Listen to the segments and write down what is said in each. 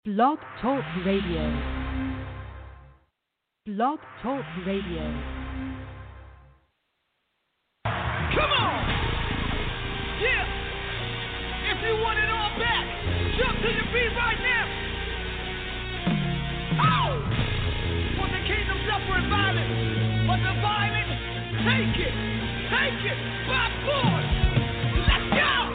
Blog Talk Radio. Blog Talk Radio. Come on! Yeah! If you want it all back, jump to your feet right now! Oh! For the kingdom suffer violence, but the violent take it! Take it by force! Let's go!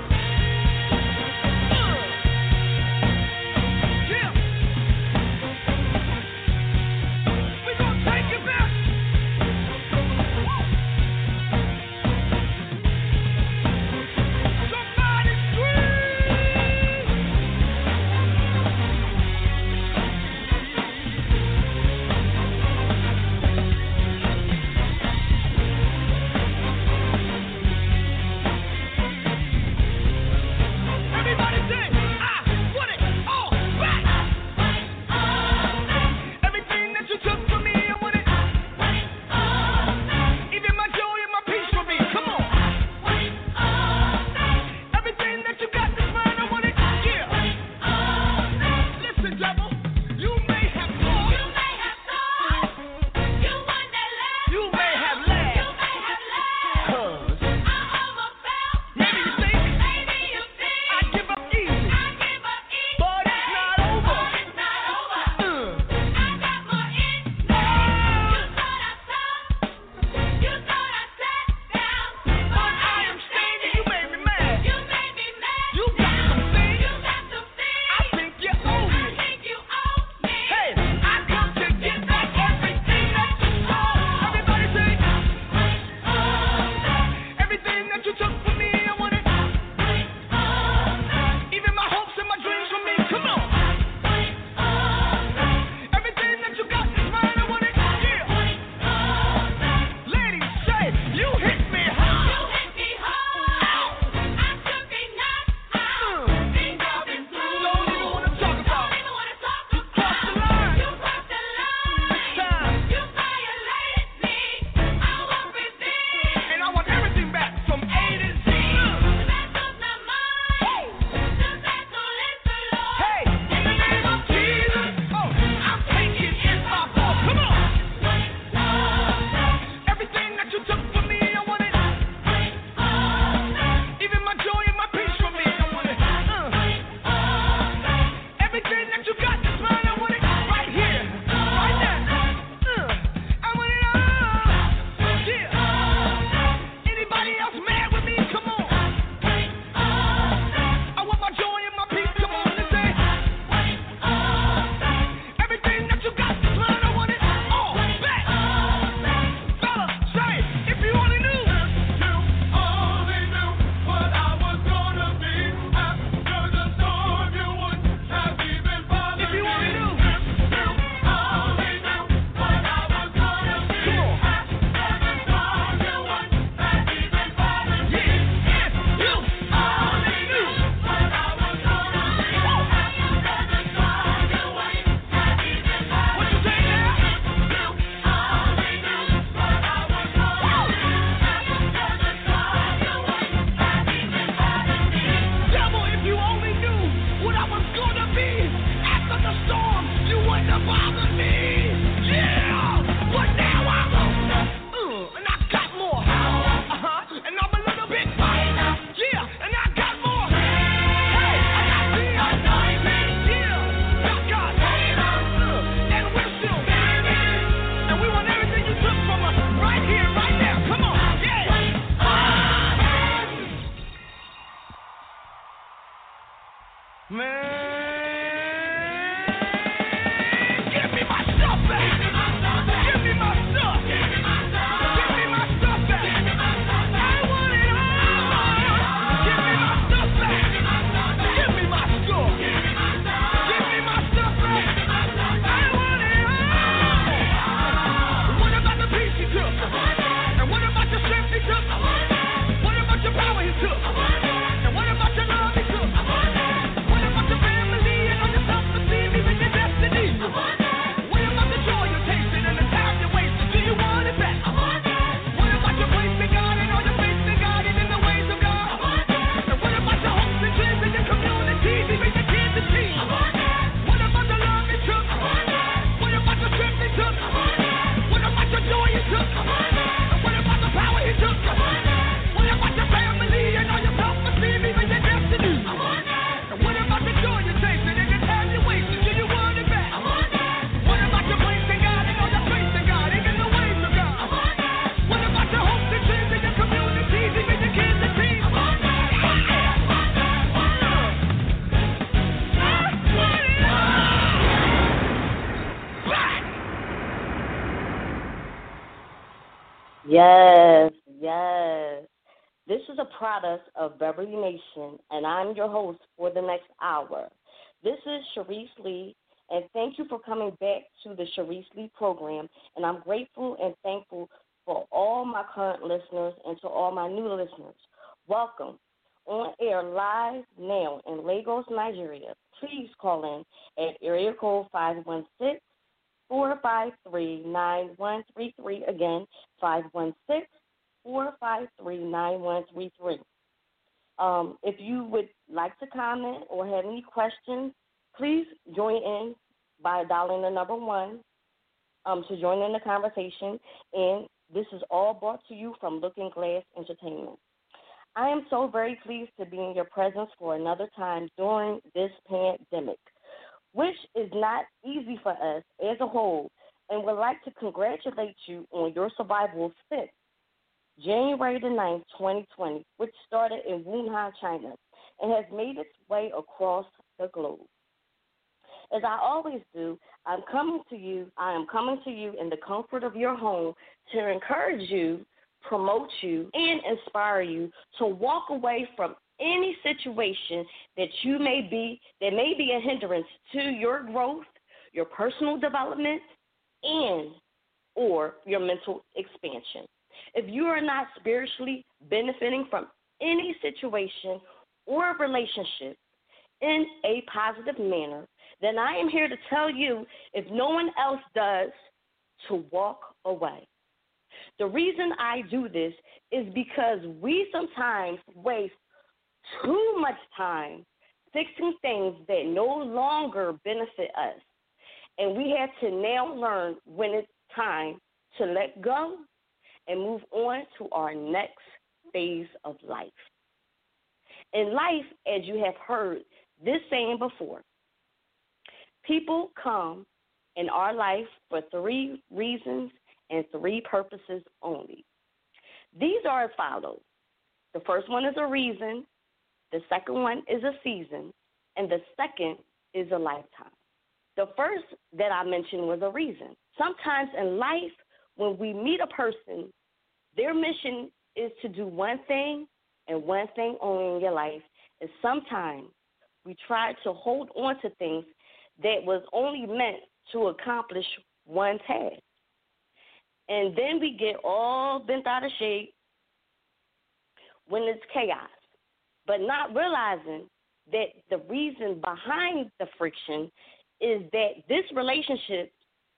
Yes, yes. This is a product of Beverly Nation, and I'm your host for the next hour. This is Sharice Lee, and thank you for coming back to the Sharice Lee program. And I'm grateful and thankful for all my current listeners and to all my new listeners. Welcome. On air live now in Lagos, Nigeria. Please call in at area code 516-453-9133. Again, 516-453-9133. If you would like to comment or have any questions, please join in by dialing the number 1 to join in the conversation. And this is all brought to you from Looking Glass Entertainment. I am so very pleased to be in your presence for another time during this pandemic, which is not easy for us as a whole, and would like to congratulate you on your survival since January the 9th, 2020, which started in Wuhan, China, and has made its way across the globe. As I always do, I am coming to you in the comfort of your home to encourage you, promote you, and inspire you to walk away from any situation that may be a hindrance to your growth, your personal development, and or your mental expansion. If you are not spiritually benefiting from any situation or relationship in a positive manner, then I am here to tell you, if no one else does, to walk away. The reason I do this is because we sometimes waste too much time fixing things that no longer benefit us. And we have to now learn when it's time to let go and move on to our next phase of life. In life, as you have heard this saying before, people come in our life for 3 reasons and 3 purposes only. These are as follows. The first one is a reason, the second one is a season, and the second is a lifetime. The first that I mentioned was a reason. Sometimes in life, when we meet a person, their mission is to do one thing and one thing only in your life. And sometimes we try to hold on to things that was only meant to accomplish one task. And then we get all bent out of shape when it's chaos, but not realizing that the reason behind the friction is that this relationship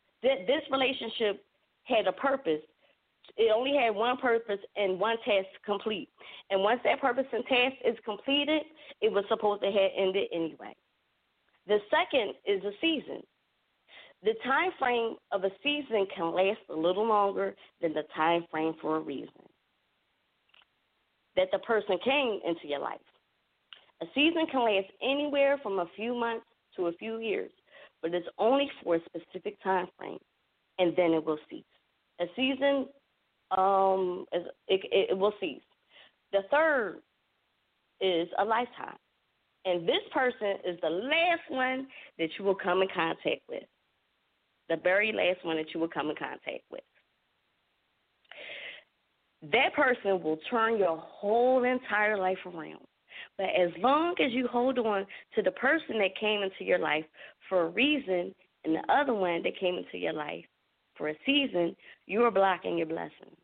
had a purpose. It only had one purpose and one task to complete. And once that purpose and task is completed, it was supposed to have ended anyway. The second is a season. The time frame of a season can last a little longer than the time frame for a reason that the person came into your life. A season can last anywhere from a few months to a few years, but it's only for a specific time frame, and then it will cease. A season, it will cease. The third is a lifetime, and this person is the last one that you will come in contact with. The very last one that you will come in contact with. That person will turn your whole entire life around. But as long as you hold on to the person that came into your life for a reason and the other one that came into your life for a season, you are blocking your blessings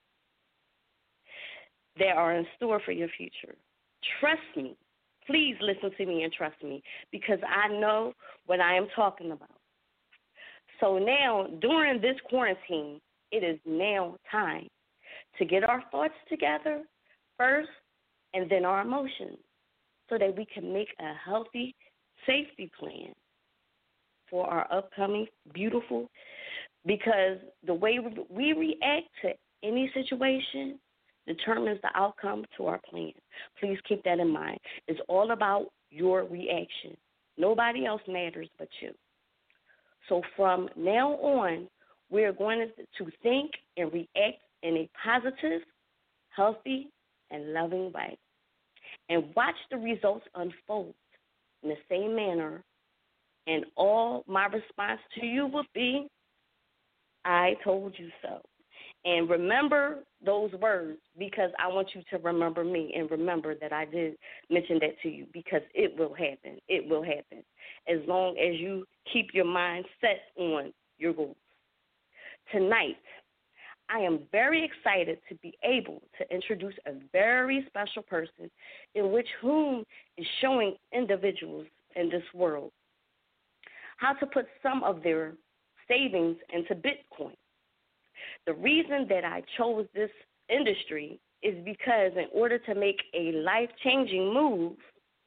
that are in store for your future. Trust me. Please listen to me and trust me, because I know what I am talking about. So now, during this quarantine, it is now time to get our thoughts together first and then our emotions so that we can make a healthy safety plan for our upcoming beautiful, because the way we react to any situation determines the outcome to our plan. Please keep that in mind. It's all about your reaction. Nobody else matters but you. So from now on, we're going to think and react in a positive, healthy, and loving way. And watch the results unfold in the same manner. And all my response to you will be, I told you so. And remember those words, because I want you to remember me and remember that I did mention that to you, because it will happen. It will happen as long as you keep your mind set on your goals. Tonight, I am very excited to be able to introduce a very special person in which whom is showing individuals in this world how to put some of their savings into Bitcoin. The reason that I chose this industry is because in order to make a life-changing move,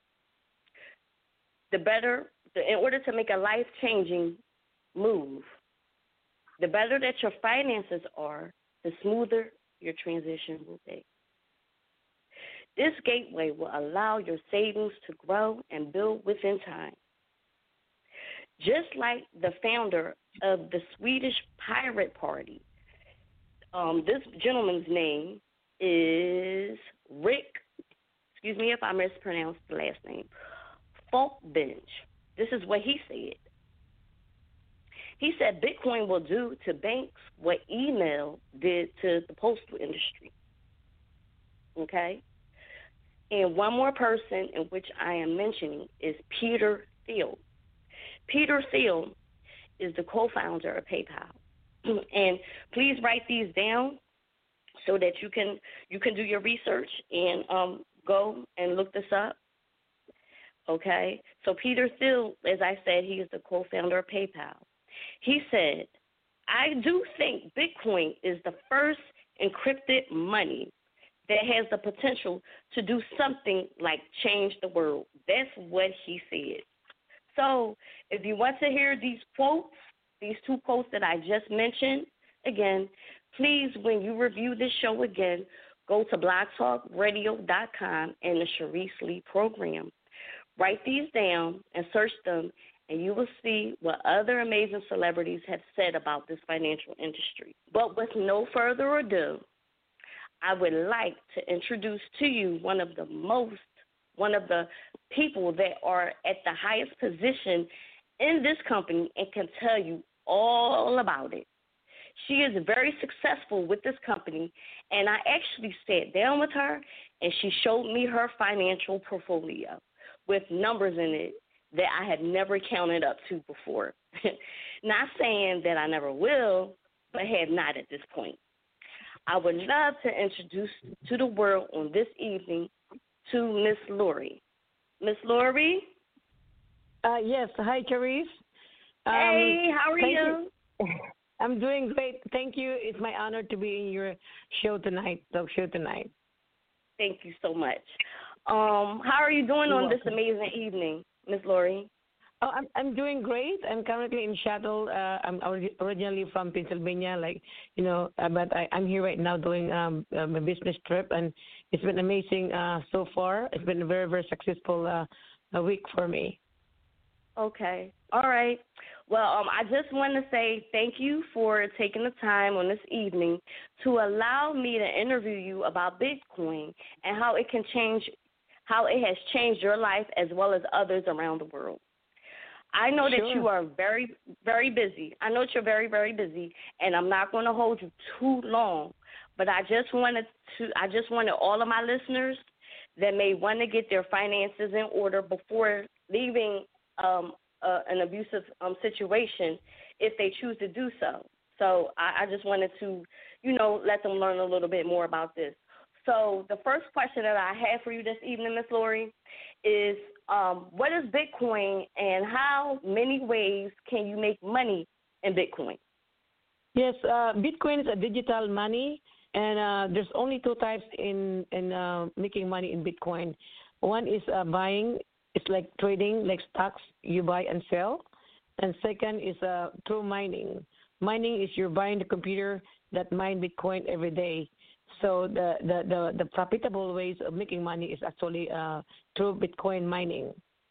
in order to make a life-changing move, the better that your finances are, the smoother your transition will be. This gateway will allow your savings to grow and build within time. Just like the founder of the Swedish Pirate Party, this gentleman's name is Rick, excuse me if I mispronounced the last name, Falkbench. This is what he said. He said Bitcoin will do to banks what email did to the postal industry. Okay? And one more person in which I am mentioning is Peter Thiel. Peter Thiel is the co-founder of PayPal. And please write these down so that you can do your research and go and look this up. Okay? So Peter Thiel, as I said, he is the co-founder of PayPal. He said, I do think Bitcoin is the first encrypted money that has the potential to do something like change the world. That's what he said. So if you want to hear these quotes, these two quotes that I just mentioned, again, please, when you review this show again, go to blogtalkradio.com and the Sharice Lee program. Write these down and search them, and you will see what other amazing celebrities have said about this financial industry. But with no further ado, I would like to introduce to you one of the people that are at the highest position in this company and can tell you all about it. She is very successful with this company, and I actually sat down with her, and she showed me her financial portfolio with numbers in it that I had never counted up to before. Not saying that I never will, but have not at this point. I would love to introduce to the world on this evening to Miss Lori. Miss Lori? Yes. Hi, Sharice. Hey, how are you? I'm doing great. Thank you. It's my honor to be in your talk show tonight. Thank you so much. How are you doing on this amazing evening, Miss Lori? Oh, I'm doing great. I'm currently in Seattle. I'm originally from Pennsylvania, but I'm here right now doing a business trip, and it's been amazing so far. It's been a very, very successful week for me. Okay. All right. Well, I just want to say thank you for taking the time on this evening to allow me to interview you about Bitcoin and how it has changed your life as well as others around the world. I know that you are very, very busy. I know that you're very, very busy, and I'm not going to hold you too long. But I just wanted all of my listeners that may want to get their finances in order before leaving an abusive situation, if they choose to do so. So I just wanted to, let them learn a little bit more about this. So the first question that I have for you this evening, Ms. Lori, is what is Bitcoin and how many ways can you make money in Bitcoin? Yes, Bitcoin is a digital money, and there's only two types in making money in Bitcoin. One is buying. It's like trading, like stocks, you buy and sell. And second is through mining. Mining is you're buying the computer that mine Bitcoin every day. So the profitable ways of making money is actually through Bitcoin mining.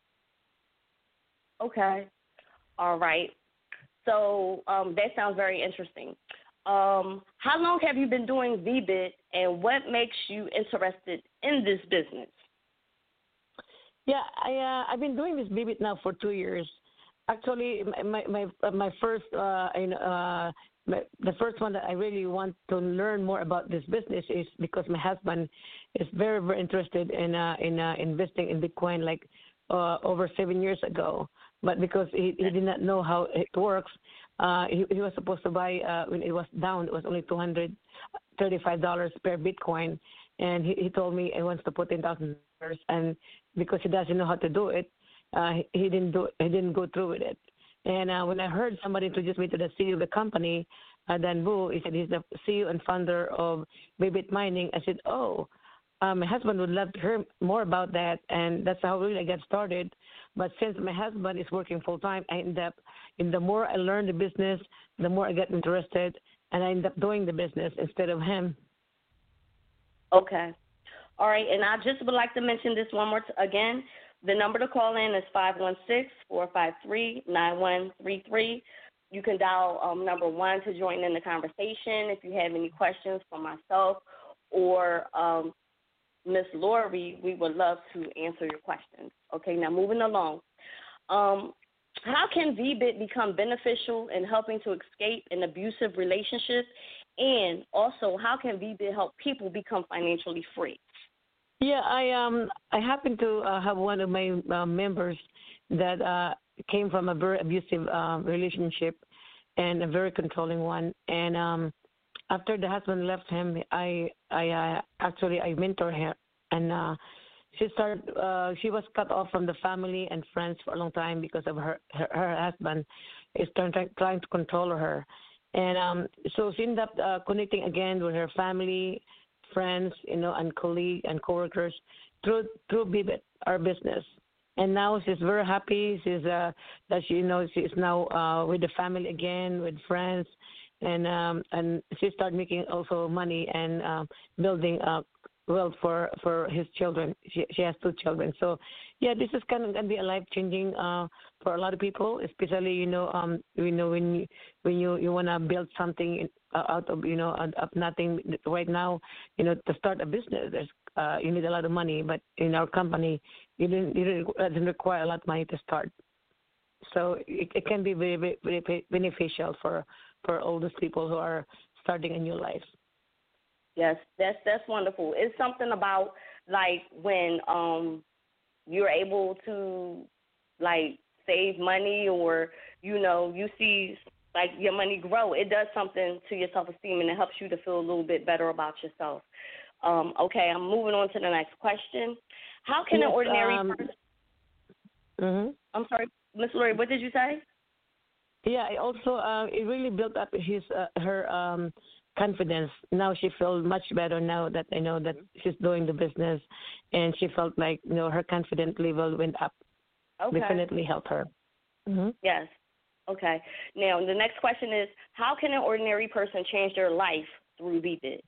Okay. All right. So that sounds very interesting. How long have you been doing VBit, and what makes you interested in this business? Yeah, I've been doing this VBit now for 2 years. Actually, my first the first one that I really want to learn more about this business is because my husband is very, very interested in investing in Bitcoin like over 7 years ago. But because he did not know how it works, he was supposed to buy when it was down. It was only $235 per Bitcoin, and he told me he wants to put $10,000, and because he doesn't know how to do it, he didn't go through with it. And when I heard somebody introduce me to the CEO of the company, Dan Vu, he said he's the CEO and founder of Bybit Mining. I said, my husband would love to hear more about that, and that's how really I got started. But since my husband is working full time, I end up, the more I learn the business, the more I get interested, and I end up doing the business instead of him. Okay. All right, and I just would like to mention this one more again. The number to call in is 516-453-9133. You can dial number 1 to join in the conversation if you have any questions for myself or Miss Lori. We would love to answer your questions. Okay, now moving along. How can VBIT become beneficial in helping to escape an abusive relationship? And also, how can VBIT help people become financially free? Yeah, I happen to have one of my members that came from a very abusive relationship and a very controlling one. And after the husband left him, I mentor her, and she was cut off from the family and friends for a long time because of her husband is trying to control her. And so she ended up connecting again with her family, friends, and colleagues and coworkers through Bybit, our business. And now she's very happy. She's she's now with the family again, with friends, and she started making also money and building wealth for his children. She has 2 children. So yeah, this is kind of gonna be a life changing for a lot of people, especially when you wanna build something out of nothing right now. To start a business, there's you need a lot of money, but in our company, it doesn't require a lot of money to start. So it can be very, very, very beneficial for all those people who are starting a new life. Yes, that's wonderful. It's something about like when you're able to like save money, or you see like your money grow. It does something to your self-esteem, and it helps you to feel a little bit better about yourself. Okay, I'm moving on to the next question. How can an ordinary person? I'm sorry, Miss Lori, what did you say? Yeah, also it really built up her confidence. Now she feels much better now that I know that she's doing the business, and she felt like her confidence level went up. Okay. Definitely helped her. Yes. Okay. Now the next question is, how can an ordinary person change their life through VBIT?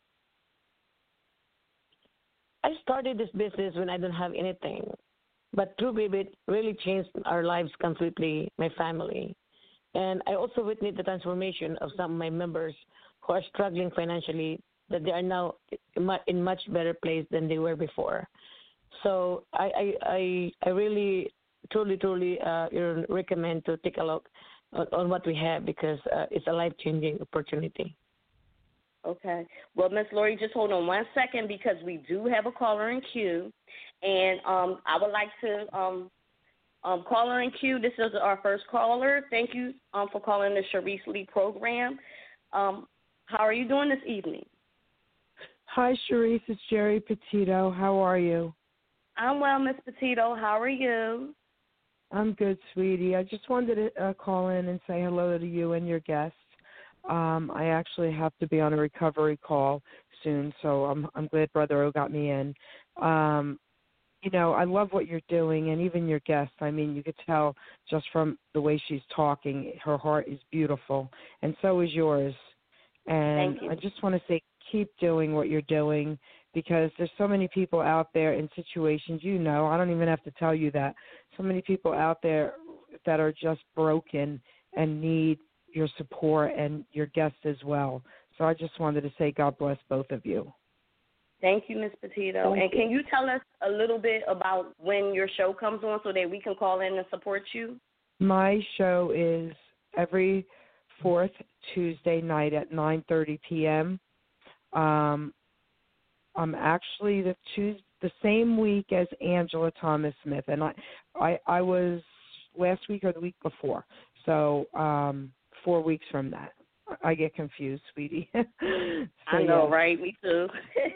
I started this business when I didn't have anything, but through VBIT really changed our lives completely, my family. And I also witnessed the transformation of some of my members who are struggling financially, that they are now in much better place than they were before. So I really, truly recommend to take a look on what we have, because it's a life-changing opportunity. Okay. Well, Miss Lori, just hold on 1 second, because we do have a caller in queue, and I would like to caller in queue. This is our first caller. Thank you for calling the Sharice Lee program. How are you doing this evening? Hi, Sharice. It's Jerry Petito. How are you? I'm well, Miss Petito. How are you? I'm good, sweetie. I just wanted to call in and say hello to you and your guests. I actually have to be on a recovery call soon, so I'm glad Brother O got me in. I love what you're doing, and even your guest. I mean, you could tell just from the way she's talking, her heart is beautiful, and so is yours. And Thank you. I just want to say, keep doing what you're doing, because there's so many people out there in situations, I don't even have to tell you that, so many people out there that are just broken and need your support, and your guest as well. So I just wanted to say God bless both of you. Thank you, Ms. Petito. And can you tell us a little bit about when your show comes on so that we can call in and support you? My show is every 4th Tuesday night at 9:30 p.m. I'm actually the same week as Angela Thomas Smith, and I was last week or the week before, so 4 weeks from that. I get confused, sweetie. So, I know, right? Me too.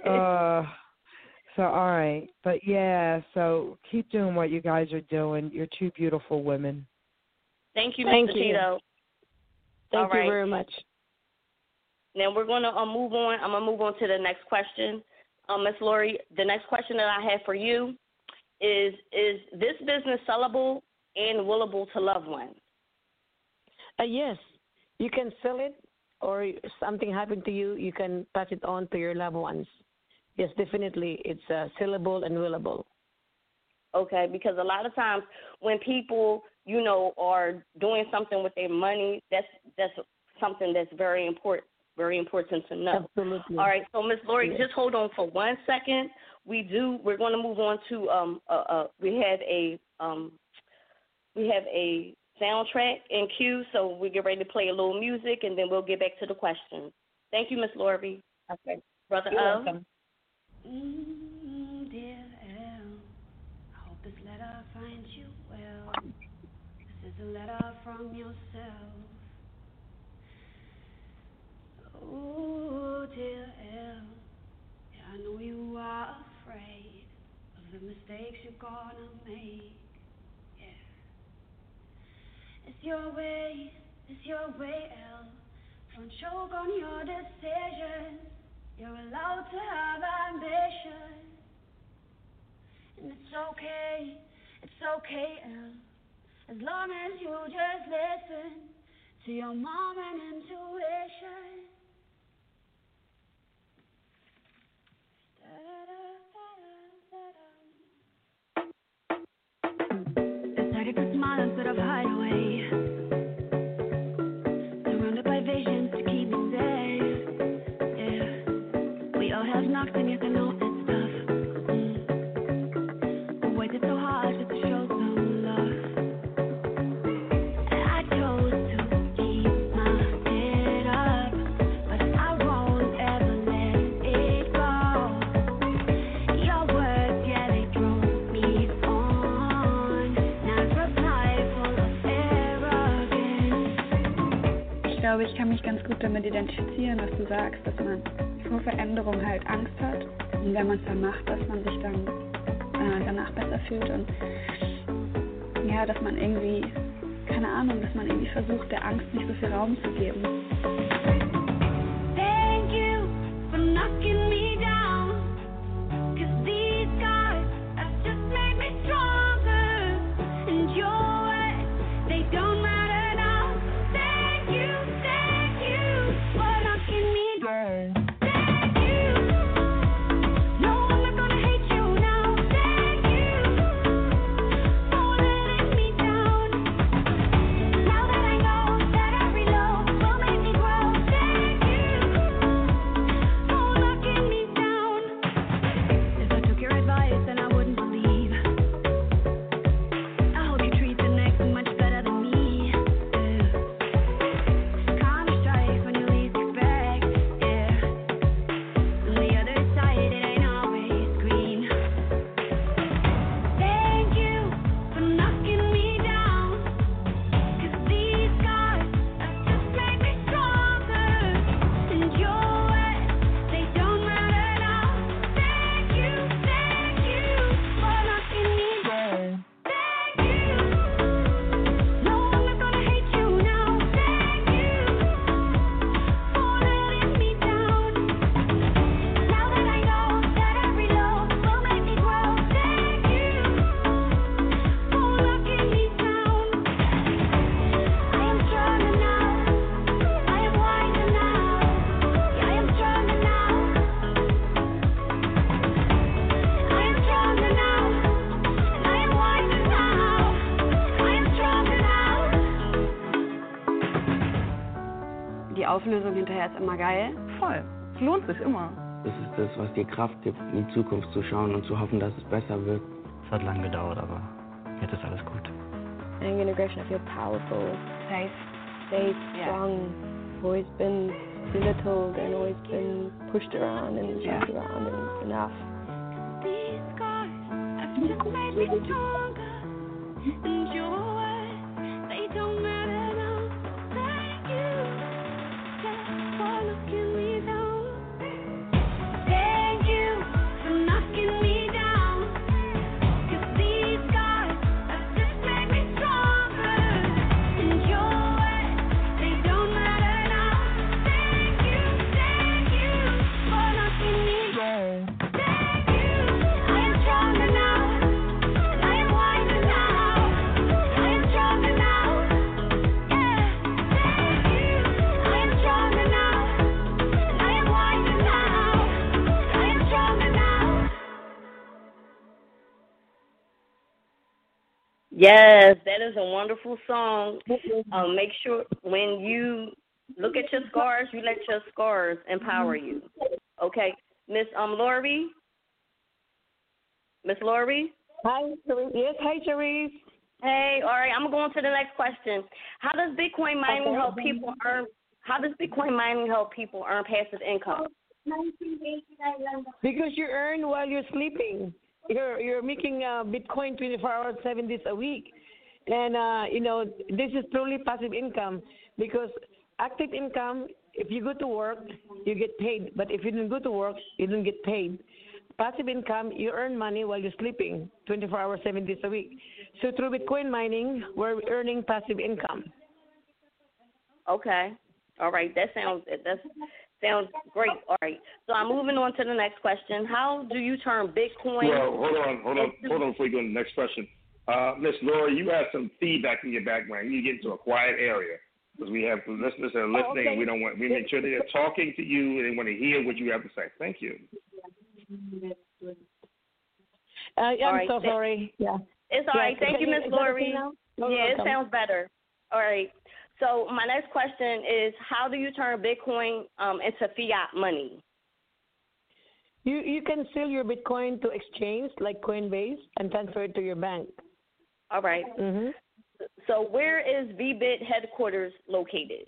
So, all right. But, yeah, so keep doing what you guys are doing. You're two beautiful women. Thank you, Mr. Tito. Thank you very much. Now we're going to move on. I'm going to move on to the next question. Ms. Lori, the next question that I have for you is this business sellable and willable to loved ones? Yes. You can sell it, or something happened to you, you can pass it on to your loved ones. Yes, definitely, it's sellable and willable. Okay, because a lot of times when people, are doing something with their money, that's something that's very important to know. Absolutely. All right, so Ms. Lori, just hold on for 1 second. We're going to move on to we have a soundtrack in queue, so we get ready to play a little music, and then we'll get back to the questions. Thank you, Ms. Lori. Okay. Brother You're O. welcome. Dear L, I hope this letter finds you well. This is a letter from yourself. Oh, dear L, yeah, I know you are afraid of the mistakes you're gonna make. Yeah, it's your way, L. Don't choke on your decisions. You're allowed to have ambition. And it's okay, L. As long as you just listen to your mom and intuition. Decided to smile instead of hide away. Surrounded by visions to keep me safe. Yeah, we all have knocks and yes, I know it's tough. Who waited so hard just to show some love? I chose to keep my head up, but I won't ever let it go. Your words, yeah, they drove me on. Not reply full of arrogance. Ich glaube, ich kann mich ganz gut damit identifizieren, was du sagst, dass man vor Veränderung halt Angst hat. Und wenn man es dann macht, dass man sich dann danach besser fühlt. Und ja, dass man irgendwie, keine Ahnung, dass man irgendwie versucht, der Angst nicht so viel Raum zu geben. Thank you for knocking me down. 'Cause these scars have just made me stronger. And your words, they don't matter now. Thank you for knocking me down. Thank you. No, I'm not gonna hate you now. Thank you for letting me down. Now that I know that every low will make me grow. Thank you for knocking me down. If I took your advice, then I wouldn't believe. I hope you treat the next much better than me. Counter strike when you least expect. On the other side, it ain't always green. Thank you for knocking me down. 'Cause these scars have just made me stronger. And your words, they don't matter now. Thank you for knocking me down. Thank you. No, I'm not gonna hate you now. Thank you for letting me down. Now that I know that every low will make me grow. Thank you for knocking me down. I am stronger now. I am wiser now. Yeah, I am stronger now. I am stronger now. And I am wiser now. I am stronger now. Die Auflösung hinterher ist immer geil. Voll. Es lohnt sich immer. Das ist das, was dir Kraft gibt, in die Zukunft zu schauen und zu hoffen, dass es besser wird. Es hat lange gedauert, aber jetzt ist alles gut. Integration, I feel powerful, Safe. stayed strong, always been belittled and always been pushed around and shoved around and enough. These scars have just made me stronger. And your words, they don't matter now. Thank you just for looking me down. Thank you for knocking me down. 'Cause these scars have just made me stronger. And your words, they don't matter now. Thank you for knocking me down. Thank you, I am stronger now. I am wiser now. I am stronger now. Yeah. Thank you, I am stronger now. I am wiser now. I am stronger now. Yes, that is a wonderful song. Make sure when you look at your scars, you let your scars empower you. Okay, Miss Lori. Miss Lori. Hi, Cherise. Yes, hi, Cherise. Hey, all right. I'm going to the next question. How does Bitcoin mining help people earn? How does Bitcoin mining help people earn passive income? Because you earn while you're sleeping. You're making Bitcoin 24 hours, 7 days a week, and this is truly passive income because active income. If you go to work, you get paid, but if you don't go to work, you don't get paid. Passive income, you earn money while you're sleeping, 24 hours, 7 days a week. So through Bitcoin mining, we're earning passive income. Okay. All right. That sounds great. All right. So I'm moving on to the next question. How do you turn Bitcoin? Well, hold on before you go to the next question. Miss Laura, you have some feedback in your background. You get into a quiet area because we have listeners that are listening, and we make sure they're talking to you and they want to hear what you have to say. Thank you. I'm so sorry. Yeah. It's all right. Thank you, Miss Lori. Yeah, it sounds better. All right. So my next question is, how do you turn Bitcoin into fiat money? You can sell your Bitcoin to exchange like Coinbase and transfer it to your bank. All right. Mm-hmm. So where is VBit headquarters located?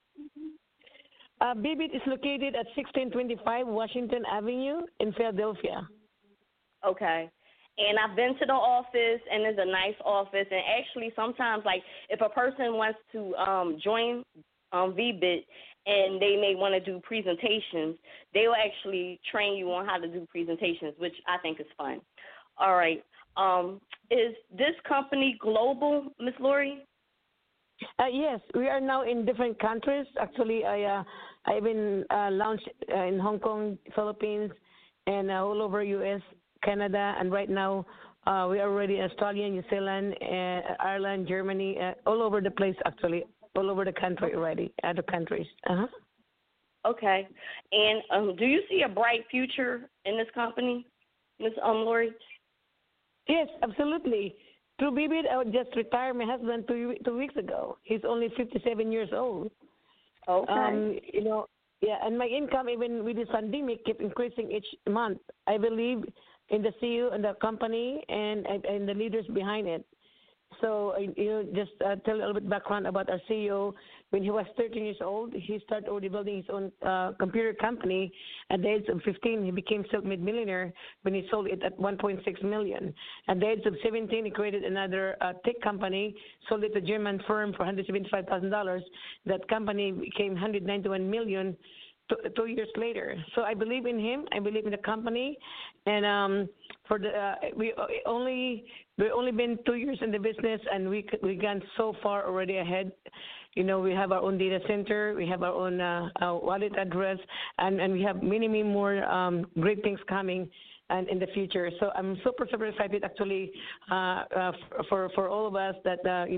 VBit is located at 1625 Washington Avenue in Philadelphia. Okay. And I've been to the office, and it's a nice office. And actually, sometimes, like, if a person wants to join VBit and they may want to do presentations, they will actually train you on how to do presentations, which I think is fun. All right. Is this company global, Ms. Lori? Yes, we are now in different countries. Actually, I've been launched in Hong Kong, Philippines, and all over U.S., Canada, and right now we are already in Australia, New Zealand, Ireland, Germany, all over the place, actually, all over the country already, other countries. Uh-huh. Okay. And do you see a bright future in this company, Ms. Lori? Yes, absolutely. Through VBit, I would just retire my husband 2 weeks ago. He's only 57 years old. Okay. Yeah, and my income, even with this pandemic, kept increasing each month. I believe in the CEO and the company and the leaders behind it. So, just tell a little bit background about our CEO. When he was 13 years old, he started already building his own computer company. At the age of 15, he became self-made millionaire when he sold it at $1.6 million. At the age of 17, he created another tech company, sold it to a German firm for $175,000. That company became $191 million 2 years later. So I believe in him. I believe in the company. And we've only been 2 years in the business, and we gone so far already ahead. We have our own data center, we have our own wallet address, and we have many more great things coming and in the future. So I'm super excited, actually, for all of us that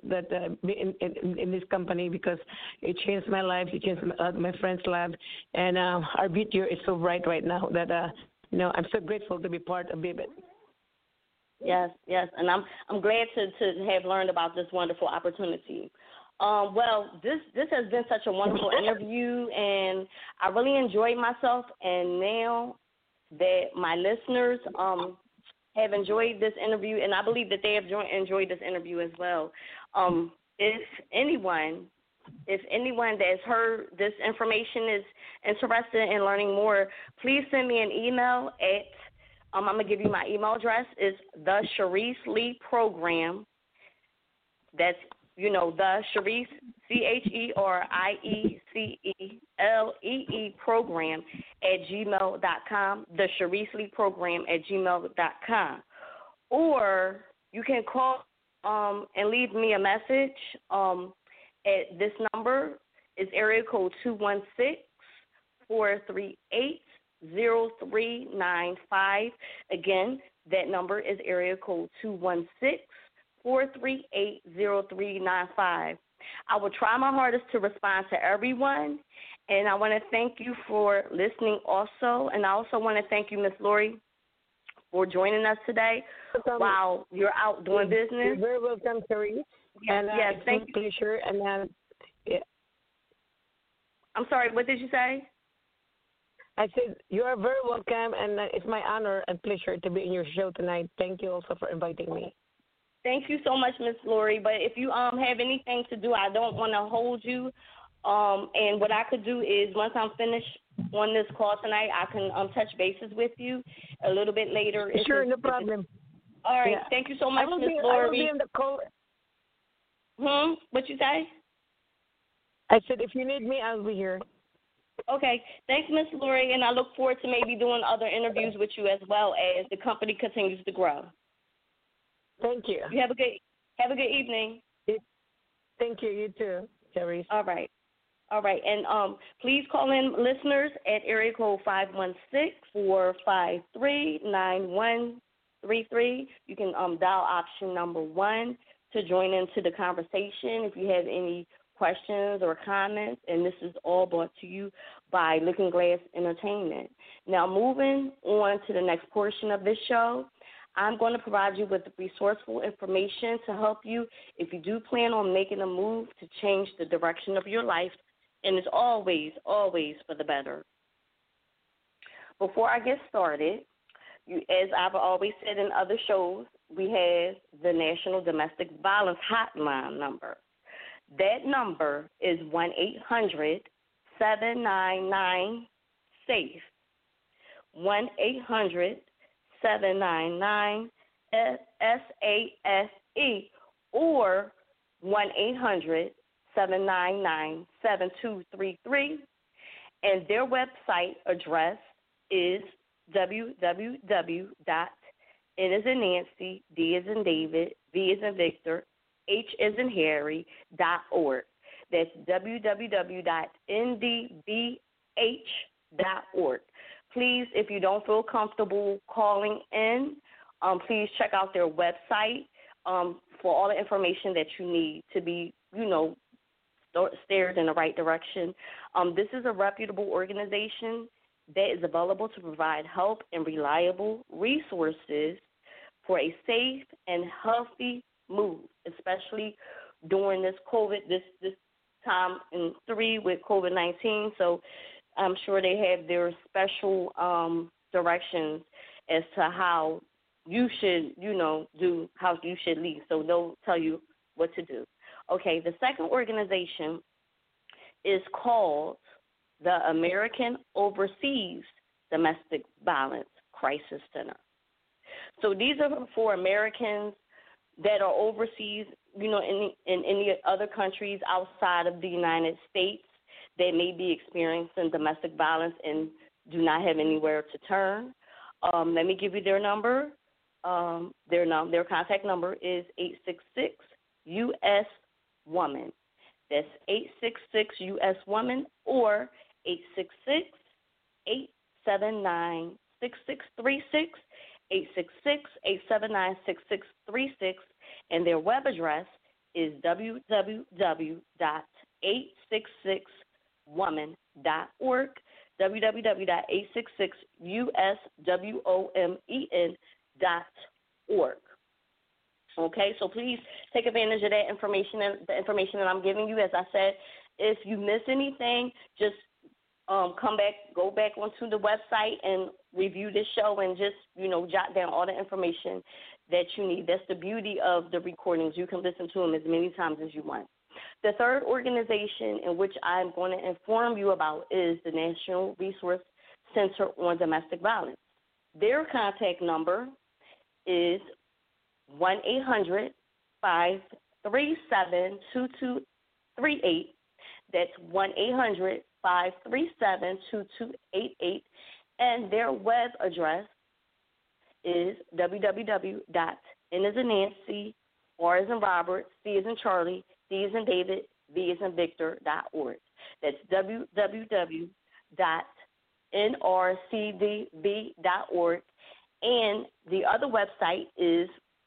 in this company, because it changed my life, it changed my friend's life, and our future is so bright right now that I'm so grateful to be part of VBit. Yes, and I'm glad to have learned about this wonderful opportunity. Well, this has been such a wonderful interview, and I really enjoyed myself. And now that my listeners have enjoyed this interview, and I believe that they have enjoyed this interview as well, if anyone if anyone that has heard this information is interested in learning more, please send me an email at, I'm going to give you my email address, is the Sharice Lee Program. That's, the Sharice, CHERIECELEE Program at gmail.com, the Sharice Lee Program at gmail.com. Or you can call and leave me a message at this number. It's area code 216-438-0395. Again, that number is area code 216-438-0395. I will try my hardest to respond to everyone, and I want to thank you for listening also. And I also want to thank you, Miss Lori, for joining us today while you're out doing business. You're very welcome, Terry. Yes, thank you. Pleasure. And I'm sorry, what did you say? I said you are very welcome, and it's my honor and pleasure to be in your show tonight. Thank you also for inviting me. Thank you so much, Miss Lori. But if you have anything to do, I don't want to hold you. And what I could do is once I'm finished on this call tonight, I can touch bases with you a little bit later. Sure, no problem. All right. Yeah. Thank you so much, Miss Lori. I will be in the call. What you say? I said if you need me, I'll be here. Okay. Thanks, Miss Lori, and I look forward to maybe doing other interviews with you as well as the company continues to grow. Thank you. You have a good evening. Thank you. You too, Terry. All right. And please call in listeners at area code 516-453-9133. You can dial option number 1 to join into the conversation if you have any questions or comments. And this is all brought to you by Looking Glass Entertainment. Now, moving on to the next portion of this show, I'm going to provide you with resourceful information to help you if you do plan on making a move to change the direction of your life, and it's always, always for the better. Before I get started, as I've always said in other shows, we have the National Domestic Violence Hotline number. That number is 1-800-799-SAFE, 1-800-799-SAFE, or 1-800-799-7233, and their website address is www.N as in Nancy, D as in David, V as in Victor, H as in Harry.org. That's www.ndbh.org. Please, if you don't feel comfortable calling in, please check out their website for all the information that you need to be, steered in the right direction. This is a reputable organization that is available to provide help and reliable resources for a safe and healthy move, especially during this this time in 3 with COVID-19. So I'm sure they have their special directions as to how you should, do how you should lead. So they'll tell you what to do. Okay, the second organization is called the American Overseas Domestic Violence Crisis Center. So these are for Americans that are overseas, in any other countries outside of the United States that may be experiencing domestic violence and do not have anywhere to turn. Let me give you their number. Their contact number is 866-US-WOMAN. That's 866-US-WOMAN or 866-879-6636, 866-879-6636, and their web address is www.866woman.org, www.866uswomen.org. Okay, so please take advantage of that information, the information that I'm giving you. As I said, if you miss anything, just go back onto the website and review this show and just, jot down all the information that you need. That's the beauty of the recordings. You can listen to them as many times as you want. The third organization in which I'm going to inform you about is the National Resource Center on Domestic Violence. Their contact number is 1-800-537-2238. That's 1-800-537-2288. And their web address is www.N as in Nancy, R as in Robert, C as in Charlie, D as in David, V as in Victor.org. That's www.nrcdv.org. And the other website is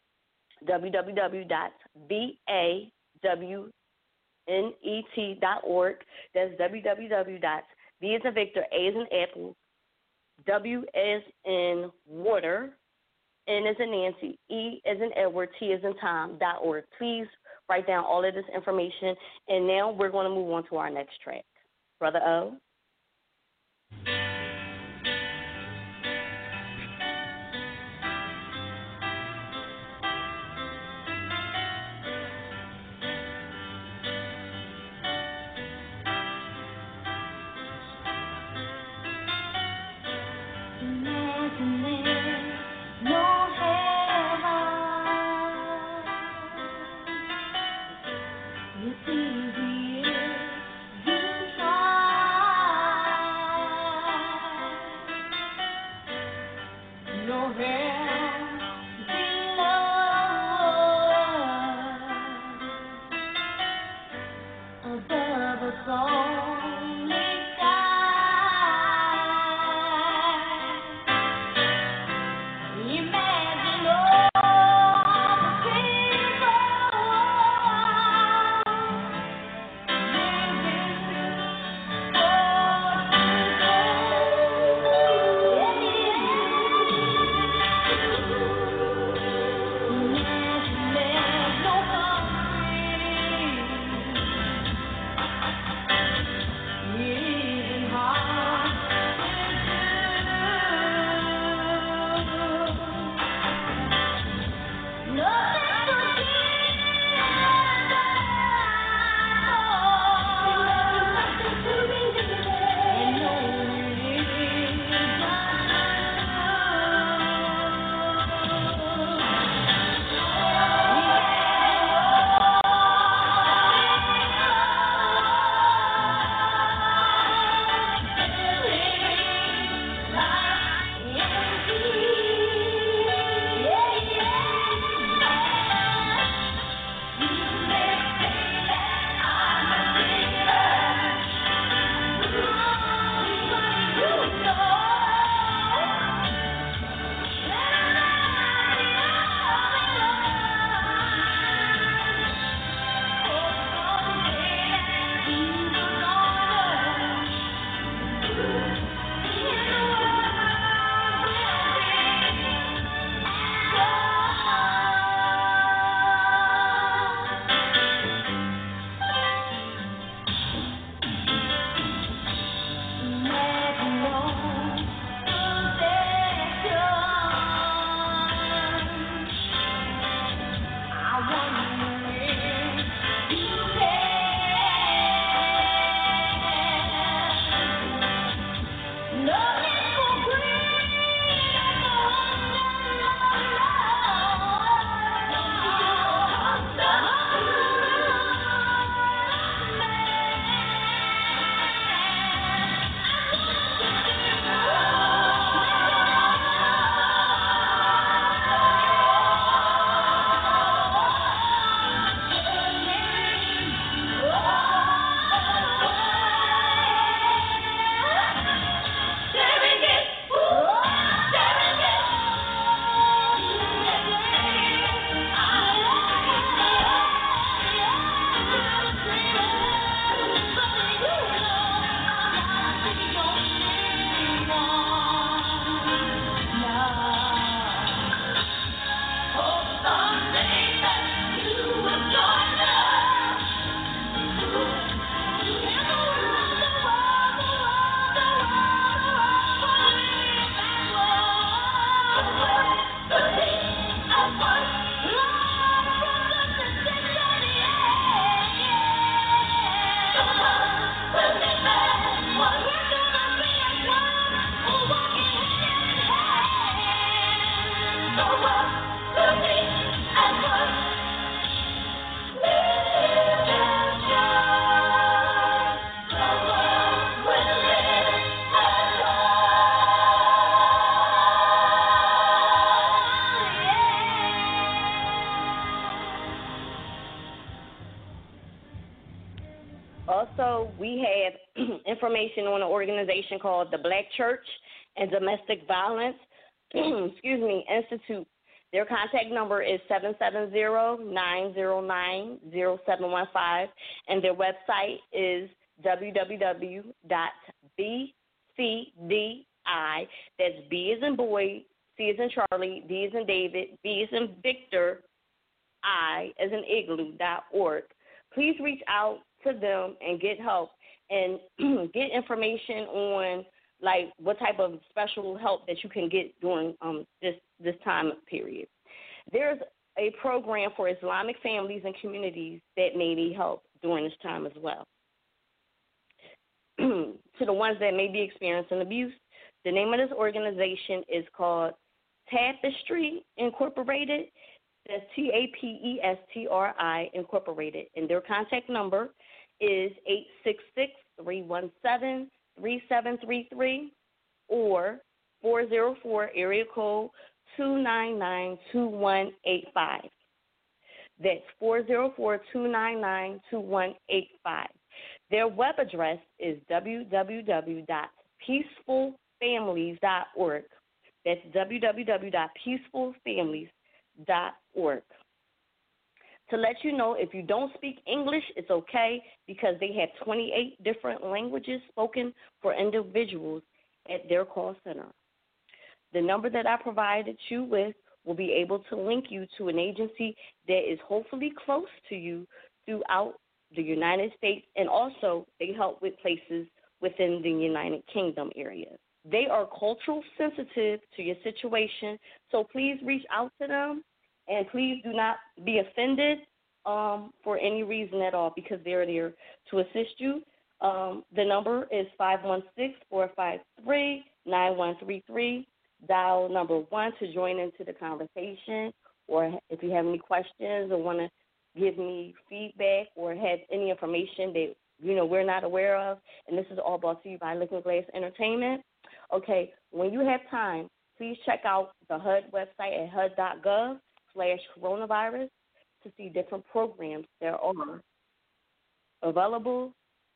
www.bawnet.org. That's www.V as in Victor, A as in Apple, W as in Water, N as in Nancy, E as in Edward, T as in Tom.org. Please write down all of this information. And now we're going to move on to our next track. Brother O. information on an organization called the Black Church and Domestic Violence Institute. Their contact number is 770-909-0715, and their website is www.bcdi, that's B as in boy, C as in Charlie, D as in David, B as in Victor, I as in igloo.org. Please reach out to them and get help and get information on like what type of special help that you can get during this time period. There's a program for Islamic families and communities that may need help during this time as well. To the ones that may be experiencing abuse, the name of this organization is called Tapestry Incorporated. That's TAPESTRI Incorporated, and their contact number is 866-317-3733 or 404 area code 299-2185. That's 404-299-2185. Their web address is www.peacefulfamilies.org. That's www.peacefulfamilies.org. To let you know, if you don't speak English, it's okay because they have 28 different languages spoken for individuals at their call center. The number that I provided you with will be able to link you to an agency that is hopefully close to you throughout the United States, and also they help with places within the United Kingdom area. They are cultural sensitive to your situation, so please reach out to them, and please do not be offended for any reason at all because they're there to assist you. The number is 516-453-9133. Dial number 1 to join into the conversation, or if you have any questions or want to give me feedback or have any information that we're not aware of. And this is all brought to you by Looking Glass Entertainment. Okay, when you have time, please check out the HUD website at hud.gov/coronavirus to see different programs that are available.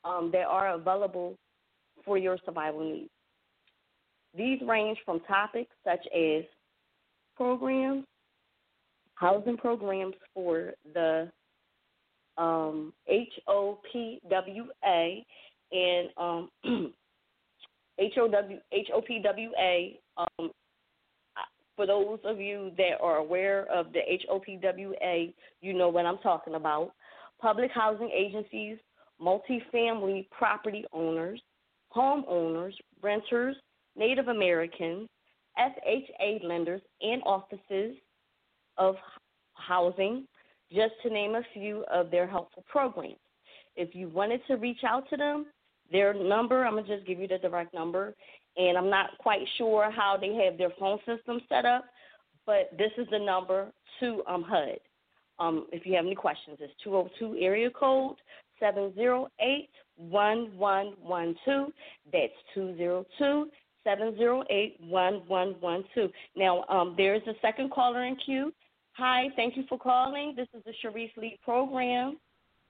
For your survival needs. These range from topics such as programs, housing programs for the HOPWA and HOPWA. For those of you that are aware of the HOPWA, you know what I'm talking about. Public housing agencies, multifamily property owners, homeowners, renters, Native Americans, FHA lenders, and offices of housing, just to name a few of their helpful programs. If you wanted to reach out to them, their number, I'm going to just give you the direct number, and I'm not quite sure how they have their phone system set up, but this is the number to HUD. If you have any questions, it's 202 area code 708-1112. That's 202-708-1112. Now, there's a second caller in queue. Hi, thank you for calling. This is the Sharice Lee program.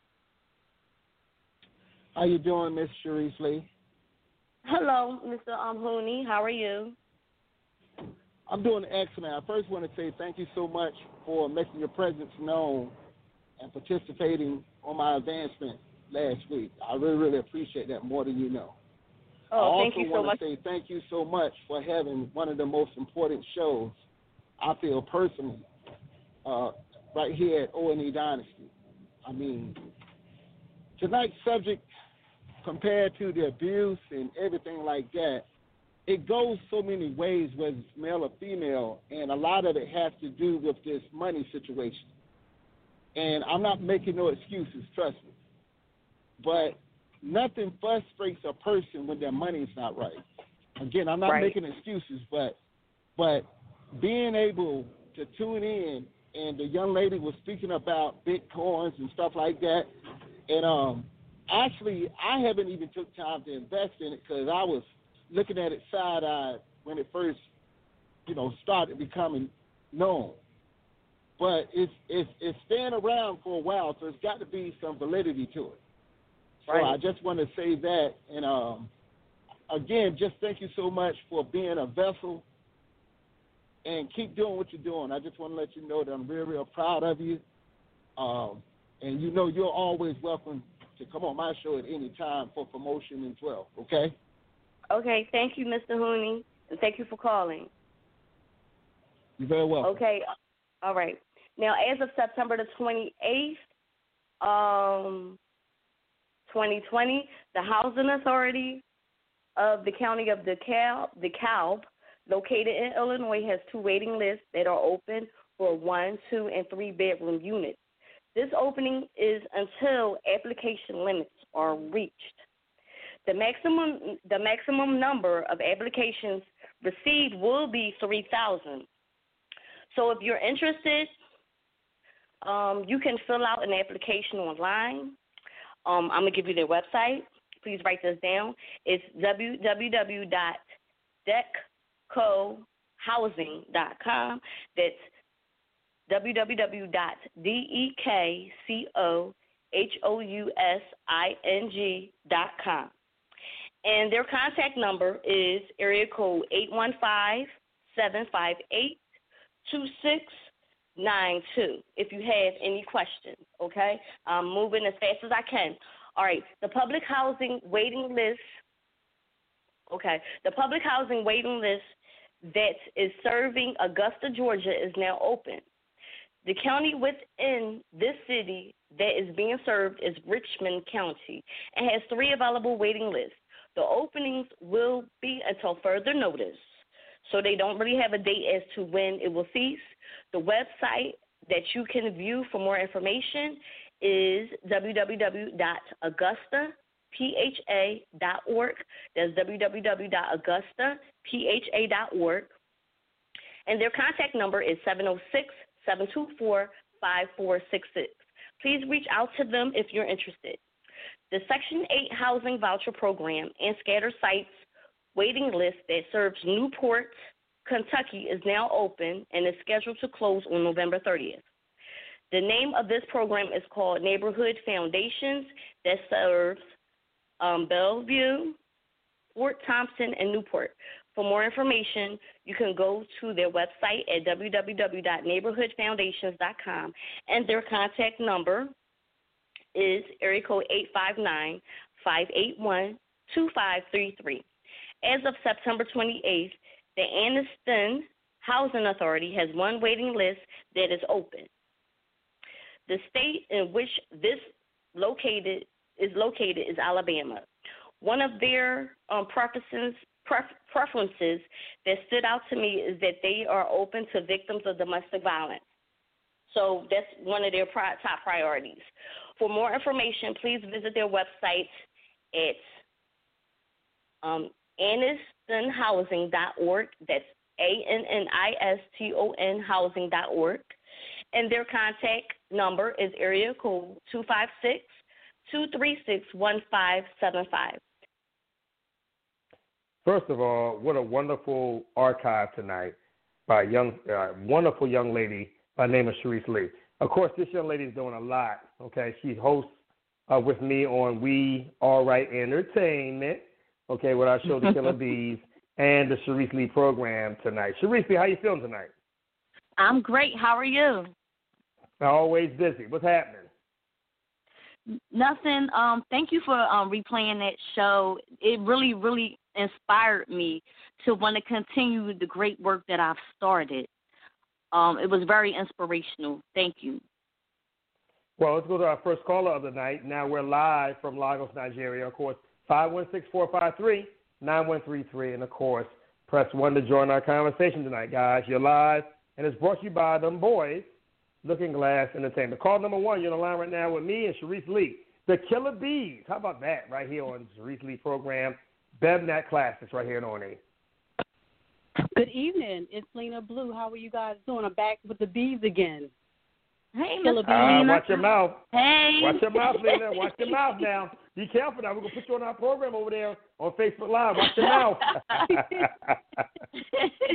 How you doing, Miss Sharice Lee? Hello, Mr. Hooney. How are you? I'm doing excellent. I first want to say thank you so much for making your presence known and participating on my advancement last week. I really, really appreciate that more than you know. Oh, thank you so much. I also want to say thank you so much for having one of the most important shows, I feel personally, right here at O&E Dynasty. I mean, tonight's subject, compared to the abuse and everything like that, it goes so many ways, whether it's male or female, and a lot of it has to do with this money situation. And I'm not making no excuses, trust me. But nothing frustrates a person when their money's not right. Again, I'm not making excuses, but being able to tune in, and the young lady was speaking about Bitcoins and stuff like that, and actually I haven't even took time to invest in it because I was looking at it side-eyed when it first, started becoming known. But it's staying around for a while, so it's got to be some validity to it. So I just want to say that. And again, just thank you so much for being a vessel. And keep doing what you're doing. I just want to let you know that I'm real, real proud of you. And you know you're always welcome to come on my show at any time for promotion as well, okay? Okay, thank you, Mr. Hooney, and thank you for calling. You're very welcome. Okay, all right. Now, as of September the 28th, 2020, the Housing Authority of the County of DeKalb, located in Illinois, has 2 waiting lists that are open for 1, 2, and 3 bedroom units. This opening is until application limits are reached. The maximum number of applications received will be 3,000. So if you're interested, you can fill out an application online. I'm going to give you their website. Please write this down. It's www.dekcohousing.com. That's www.dekcohousing.com. And their contact number is area code 815-758-2692 if you have any questions, okay? I'm moving as fast as I can. All right, the public housing waiting list, okay, the public housing waiting list that is serving Augusta, Georgia is now open. The county within this city that is being served is Richmond County and has 3 available waiting lists. The openings will be until further notice, so they don't really have a date as to when it will cease. The website that you can view for more information is www.augustapha.org. That's www.augustapha.org. And their contact number is 706-724-5466. Please reach out to them if you're interested. The Section 8 Housing Voucher Program and Scatter Sites waiting list that serves Newport, Kentucky is now open and is scheduled to close on November 30th. The name of this program is called Neighborhood Foundations that serves Bellevue, Fort Thompson, and Newport. For more information, you can go to their website at www.neighborhoodfoundations.com, and their contact number is area code 859-581-2533. As of September 28th, the Anniston Housing Authority has 1 waiting list that is open. The state in which this is located is Alabama. One of their preferences that stood out to me is that they are open to victims of domestic violence. So that's one of their top priorities. For more information, please visit their website at AnnistonHousing.org. That's ANNISTON housing.org. And their contact number is area code 256-236-1575. First of all, what a wonderful archive tonight by a wonderful young lady by the name of Sharice Lee. Of course, this young lady is doing a lot, okay? She hosts with me on We All Right Entertainment, okay, with our show, The Killer Bees, and the Sharice Lee program tonight. Sharice Lee, how you feeling tonight? I'm great. How are you? Always busy. What's happening? Nothing. Thank you for replaying that show. It really, really inspired me to want to continue the great work that I've started. It was very inspirational. Thank you. Well, let's go to our first caller of the night. Now we're live from Lagos, Nigeria. Of course, 516-453-9133. And, of course, press 1 to join our conversation tonight, guys. You're live, and it's brought to you by them boys, Looking Glass Entertainment. Call number 1. You're on the line right now with me and Sharice Lee. The Killer Bees. How about that right here on the Sharice Lee program? BevNat Classics right here on A. Good evening. It's Lena Blue. How are you guys doing? I'm back with the bees again. Hey, Killer Bees. Watch your mouth. Hey. Watch your mouth, Lena. Watch your mouth now. Be careful now. We're going to put you on our program over there on Facebook Live. Watch your mouth.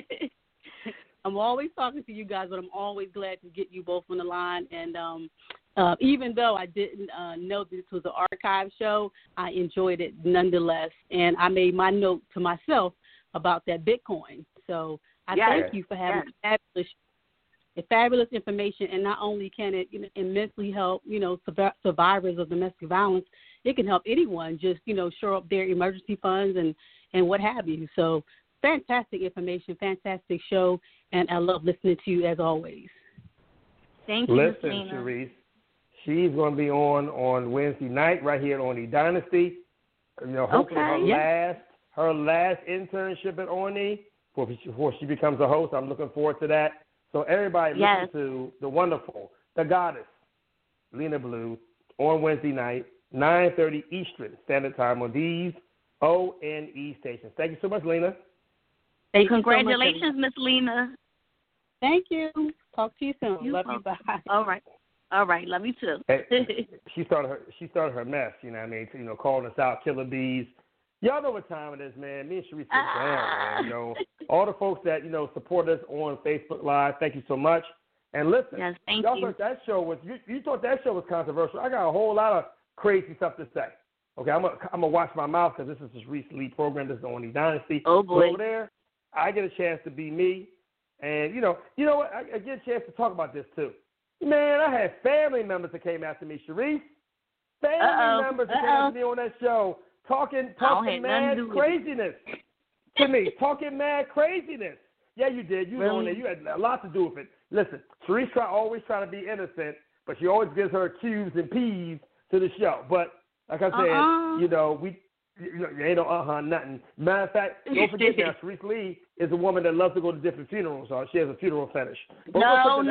I'm always talking to you guys, but I'm always glad to get you both on the line. And Even though I didn't know this was an archive show, I enjoyed it nonetheless, and I made my note to myself about that Bitcoin. So I thank you for having fabulous information, and not only can it immensely help, survivors of domestic violence, it can help anyone just, shore up their emergency funds and what have you. So fantastic information, fantastic show, and I love listening to you as always. Thank you, Listen, Christina. Sharice, she's going to be on Wednesday night right here on the Dynasty. Hopefully her last internship at Orny before she becomes a host. I'm looking forward to that. So everybody listen to the wonderful, the goddess, Lena Blue, on Wednesday night, 9:30 Eastern Standard Time on these ONE stations. Thank you so much, Lena. Congratulations, Miss Lena. Thank you. Talk to you soon. Love you. Bye. All right. Love you too. Hey, she started her mess. You know what I mean? Calling us out, Killer Bees. Y'all know what time it is, man. Me and Sharice sit down, man. All the folks that support us on Facebook Live, thank you so much. And listen, y'all thought that show was you thought that show was controversial. I got a whole lot of crazy stuff to say. Okay, I'm gonna watch my mouth because this is this recently program. This is on the Dynasty. Oh boy, so over there, I get a chance to be me, and you know what? I get a chance to talk about this too. Man, I had family members that came after me, Sharice. Family members that came after me on that show. Talking mad craziness to me. Talking mad craziness. Yeah, you did. You were on there. You had a lot to do with it. Listen, Sharice always trying to be innocent, but she always gives her Q's and P's to the show. But like I said, we ain't no nothing. Matter of fact, don't forget now, Sharice Lee is a woman that loves to go to different funerals. She has a funeral fetish. But no.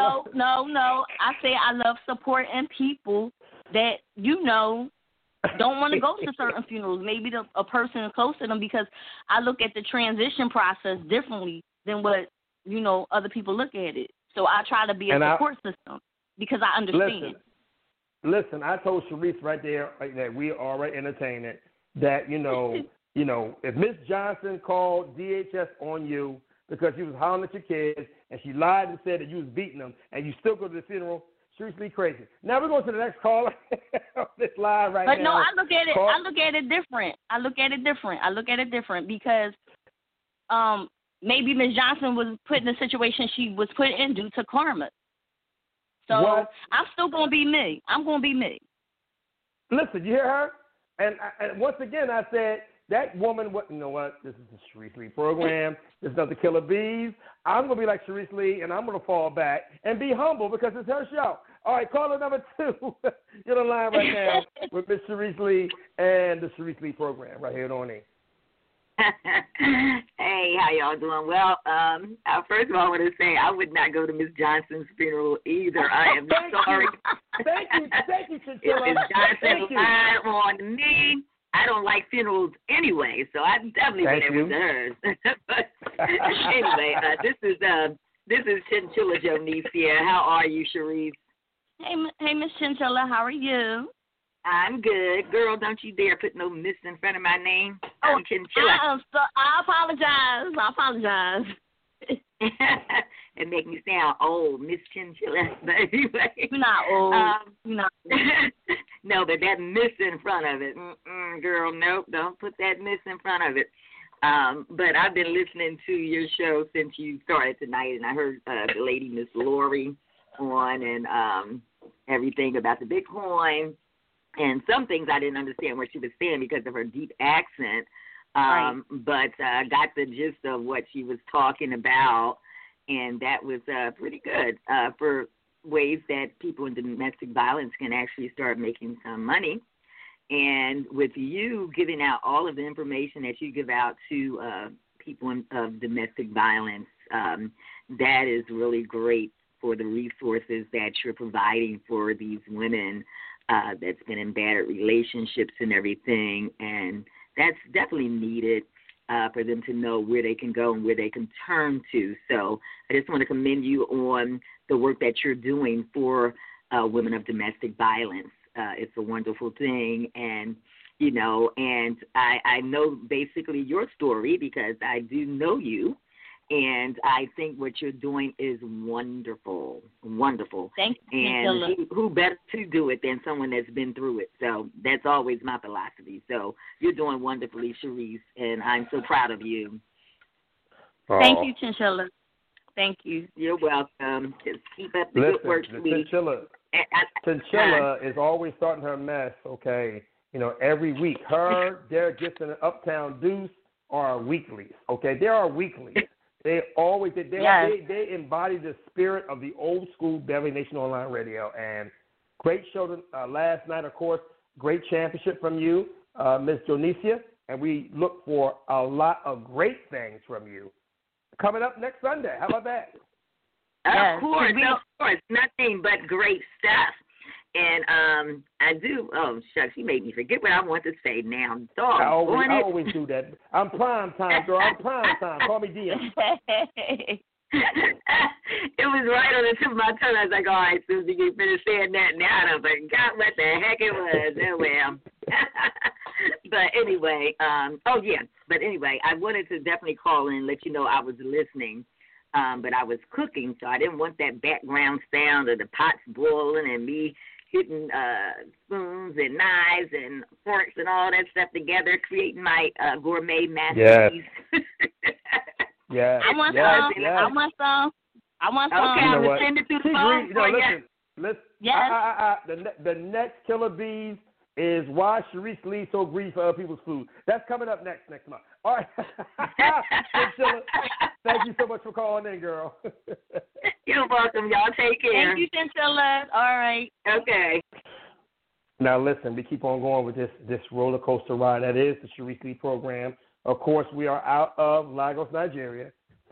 I say I love supporting people that don't want to go to certain funerals. Maybe a person is close to them, because I look at the transition process differently than what, other people look at it. So I try to be a support system because I understand. Listen, I told Sharice right there that we are already entertaining that, if Miss Johnson called DHS on you because you was hollering at your kids and she lied and said that you was beating them and you still go to the funeral, Sharice Lee crazy. Now we're going to the next caller. This live right now. But no, I look at it different. I look at it different because maybe Ms. Johnson was put in the situation she was put in due to karma. So I'm still going to be me. I'm going to be me. Listen, you hear her? And once again, I said, that woman, you know what? This is the Sharice Lee program. This is not the Killer Bees. I'm going to be like Sharice Lee, and I'm going to fall back and be humble because it's her show. All right, caller number 2. You're on the line right now with Miss Sharice Lee and the Sharice Lee program right here on it. Hey, how y'all doing? Well, first of all, I want to say I would not go to Miss Johnson's funeral either. I am sorry. Thank you, Chinchilla. If Miss Johnson lied on me, I don't like funerals anyway, so I definitely went with hers. But anyway, this is Chinchilla Jonice here. How are you, Sharice? Hey, Miss Chinchilla, how are you? I'm good. Girl, don't you dare put no Miss in front of my name. I'm Chinchilla. I apologize. It make me sound old, Miss Chinchilla. But anyway. You're not old. No, but that Miss in front of it. Girl, nope, don't put that Miss in front of it. But I've been listening to your show since you started tonight, and I heard the lady, Miss Lori, on and everything about the Bitcoin. And some things I didn't understand what she was saying because of her deep accent. But got the gist of what she was talking about, and that was pretty good for ways that people in domestic violence can actually start making some money. And with you giving out all of the information that you give out to people of domestic violence, that is really great for the resources that you're providing for these women that's been in bad relationships and everything. And that's definitely needed for them to know where they can go and where they can turn to. So I just want to commend you on the work that you're doing for women of domestic violence. It's a wonderful thing. And, and I know basically your story because I do know you. And I think what you're doing is wonderful, wonderful. Thank you, and who better to do it than someone that's been through it? So that's always my philosophy. So you're doing wonderfully, Sharice, and I'm so proud of you. Thank you, Chinchilla. Thank you. You're welcome. Just keep up the good work, sweetie. Chinchilla is always starting her mess, okay? You know, every week. Her, Derek Gibson, and Uptown Deuce are weeklies, okay? They are weeklies. They always they embody the spirit of the old school Beverly Nation Online Radio. And great show last night, of course. Great championship from you, Ms. Jonicia. And we look for a lot of great things from you coming up next Sunday. How about that? Of course. Nothing but great stuff. And I do, shucks, you made me forget what I want to say now. I always do that. I'm prime time, girl. I'm prime time. Call me Dia. It was right on the tip of my tongue. I was like, all right, Susie, you finished saying that now. And I was like, God, what the heck it was. Oh, well. But anyway, I wanted to definitely call in and let you know I was listening. But I was cooking, so I didn't want that background sound of the pots boiling and me hitting spoons and knives and forks and all that stuff together, creating my gourmet masterpiece. Yes. I want some. Okay, I'm going to send it through the phone for you. Listen, the next Killer Bees is why Sharice Lee so greedy for other people's food. That's coming up next month. All right. Chinchilla, thank you so much for calling in, girl. You're welcome. Y'all take care. Thank you, Chinchilla. All right. Okay. Now, listen, we keep on going with this roller coaster ride. That is the Sharice Lee program. Of course, we are out of Lagos, Nigeria.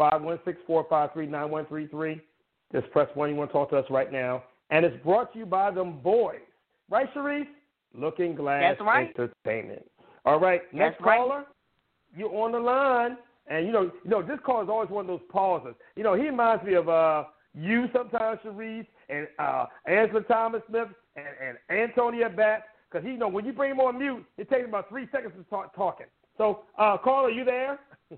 516-453-9133. Just press 1. You want to talk to us right now. And it's brought to you by them boys. Right, Sharice? Looking Glass Entertainment. All right, next caller, you're on the line. And, you know, this call is always one of those pauses. You know, he reminds me of you sometimes, Sharice, and Angela Thomas-Smith and Antonia Batts. Because, you know, when you bring him on mute, it takes about 3 seconds to start talking. So, caller, are you there?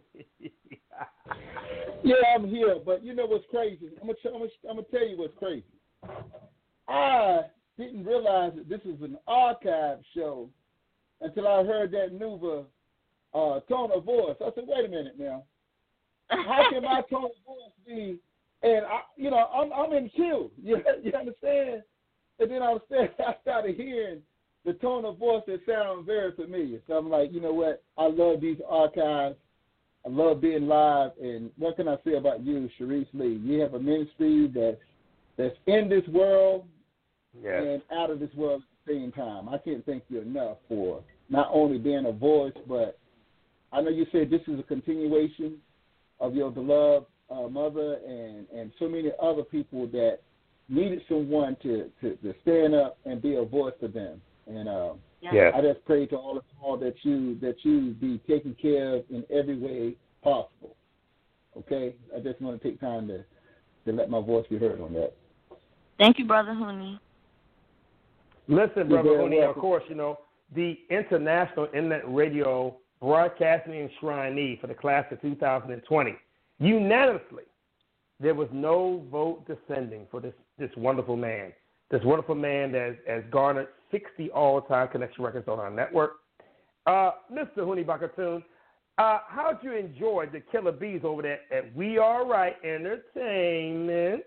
Yeah, I'm here. But you know what's crazy? I'm gonna tell you what's crazy. I didn't realize that this was an archive show until I heard that Nuva tone of voice. I said, wait a minute now. How can my tone of voice be? And I'm in queue. You understand? And then I started hearing the tone of voice that sounds very familiar. So I'm like, you know what? I love these archives. I love being live. And what can I say about you, Sharice Lee? You have a ministry that's in this world and out of this world at the same time. I can't thank you enough for not only being a voice, but I know you said this is a continuation of your beloved mother and so many other people that needed someone to stand up and be a voice for them. And I just pray to all that you be taken care of in every way possible. Okay? I just want to take time to let my voice be heard on that. Thank you, Brother Hooney. Listen, Brother Hooney, of course, you know, the International Internet Radio Broadcasting Enshrinee for the class of 2020. Unanimously, there was no vote dissenting for this wonderful man. This wonderful man that has garnered 60 all-time connection records on our network. Mr. Hooney Bakatoon, how'd you enjoy the Killer Bees over there at We Are Right Entertainment?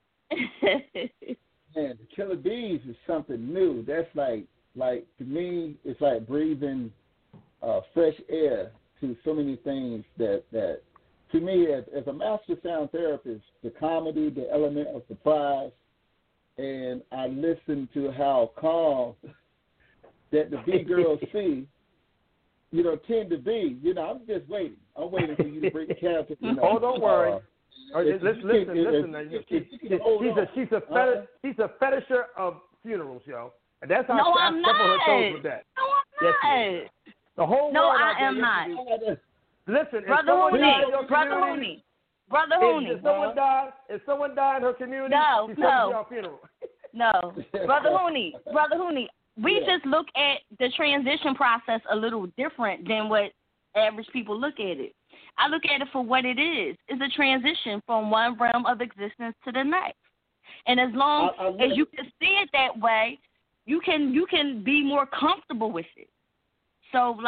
Man, the Killer Bees is something new. That's like to me, it's like breathing fresh air to so many things that to me, as a master sound therapist, the comedy, the element of surprise, and I listen to how calm that the B-Girls see, tend to be. I'm just waiting. I'm waiting for you to break the character. Oh, don't worry. Listen. She's a fetisher of funerals, yo. And that's how I'm her toes with that. No, I'm not. The whole no, world I am not. Listen, Brother Hooney. If someone died in her community, she's coming to your funeral. No, Brother Hooney, we just look at the transition process a little different than what average people look at it. I look at it for what it is. It's a transition from one realm of existence to the next. And as long as you can see it that way, you can be more comfortable with it. So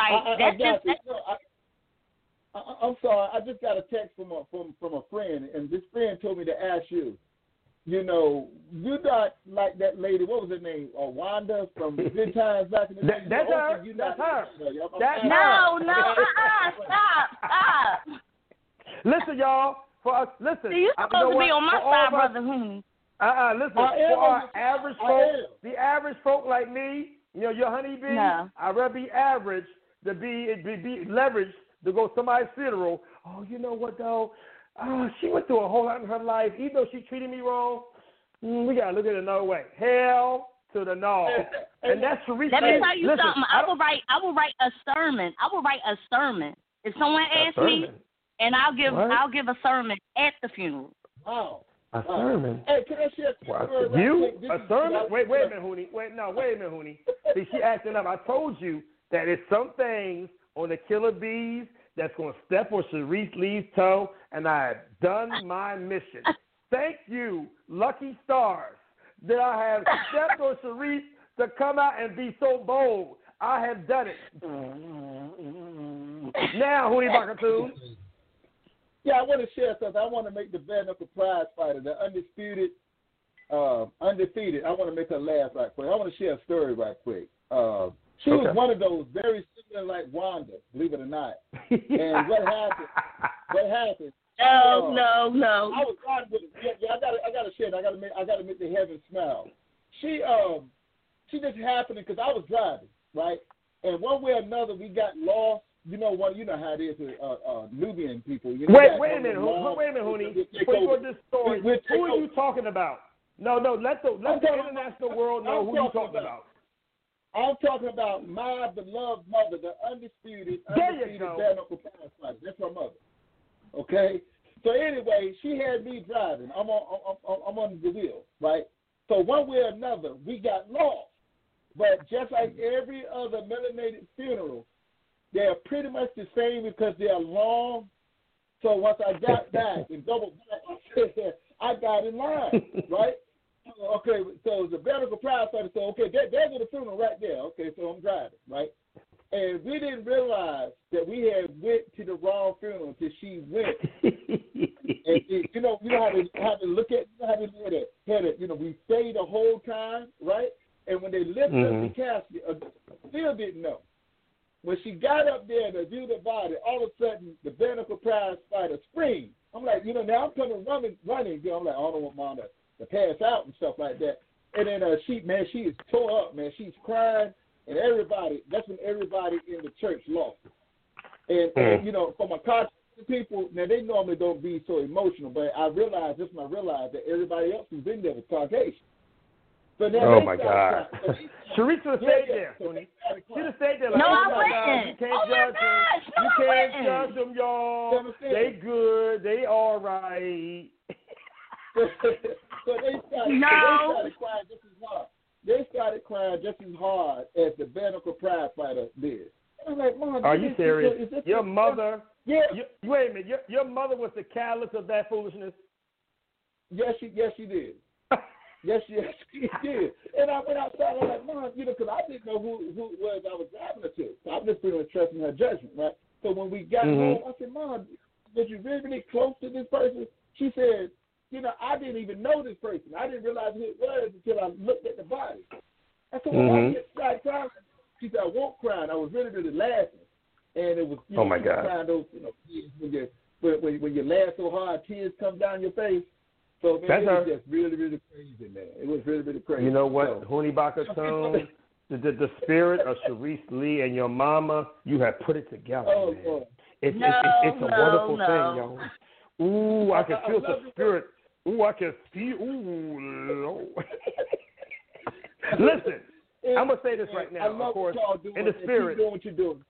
I'm sorry. I just got a text from a friend, and this friend told me to ask you. You know, you're not like that lady. What was her name? Wanda from Good Times back in the day. That's her. That's her. No, stop. Listen, y'all. Listen. You're supposed to be on my side, Brother Hooney. Listen. For our average folk, the average folk like me, you know, your honeybee. No. I'd rather be average than be leveraged to go to somebody's funeral. Oh, you know what though? Oh, she went through a whole lot in her life. Even though she treated me wrong, we got to look at it another way. Hell to the no. And that's Sharice. Let me tell you something. I will write a sermon. I will write a sermon. If someone asks me, and I'll give a sermon at the funeral. Wow. A sermon? Hey, can I share a story? You? A sermon? Wait a minute, Hooney. Wait a minute, Hooney. See, she acting up. I told you that there's some things on the Killer Bees that's going to step on Sharice Lee's toe, and I have done my mission. Thank you, lucky stars, that I have stepped on Sharice to come out and be so bold. I have done it. Now, Hooney Bakatoon. Yeah, I want to share something. I want to make the bare knuckle prize fighter, the undefeated. I want to make her laugh right quick. I want to share a story right quick. She was one of those very similar like Wanda, believe it or not. And what happened? No. I was riding with I gotta share it. I gotta make the heaven smile. She just happened because I was driving, right? And one way or another we got lost. You know how it is with Nubian people. You know, wait a minute, Hooney. Before you go this story, who are you talking about? No, let the international world know who you're talking about. I'm talking about my beloved mother, the undisputed bare knuckle prize fighter. That's my mother. Okay. So anyway, she had me driving. I'm on the wheel, right? So one way or another, we got lost. But just like every other melanated funeral, they're pretty much the same because they're long. So once I got back and double back, I got in line, right? Okay, so the medical prize fighter said, okay, there's the funeral right there. Okay, so I'm driving, right? And we didn't realize that we had went to the wrong funeral until she went. And you know how to look at, we stayed the whole time, right? And when they lifted up the casket, still didn't know. When she got up there to view the body, all of a sudden the bare knuckle prize fighter screamed. I'm like, now I'm coming running. I'm like, I don't want mom to pass out and stuff like that. And then she is tore up, man. She's crying, and that's when everybody in the church lost it. And for my Caucasian people, now they normally don't be so emotional, but I realized that everybody else who's in there was Caucasian. So oh my God! Sharice would have stayed there, Tony. She'd have stayed there. Like, no, I wouldn't. You can't judge them, y'all. They good. They all right. So they started crying just as hard. They started crying just as hard as the bare knuckle prize fighter did. I'm like, Mom, are you serious? Your mother? Yeah. Wait a minute. Your mother was the catalyst of that foolishness. Yes, she did. Yes, she did. And I went outside. I'm like, Mom, because I didn't know who it was I was driving her to. So I'm just pretty much trusting her judgment, right? So when we got home, I said, Mom, was you really close to this person? She said, I didn't even know this person. I didn't realize who it was until I looked at the body. I said, well, I started crying. She said, I won't cry. And I was really, really laughing. And it was, oh my God. Crying those, when you laugh so hard, tears come down your face. So, man, it was just really, really crazy, man. It was really, really crazy. You know what, Hooney Bakatoon, the spirit of Sharice Lee and your mama, you have put it together, man. It's a wonderful thing, y'all. Ooh, I can feel the spirit. Ooh, I can feel. Ooh, Lord. Listen, I'm going to say this right now, of course, in the spirit. Keep doing what you're doing.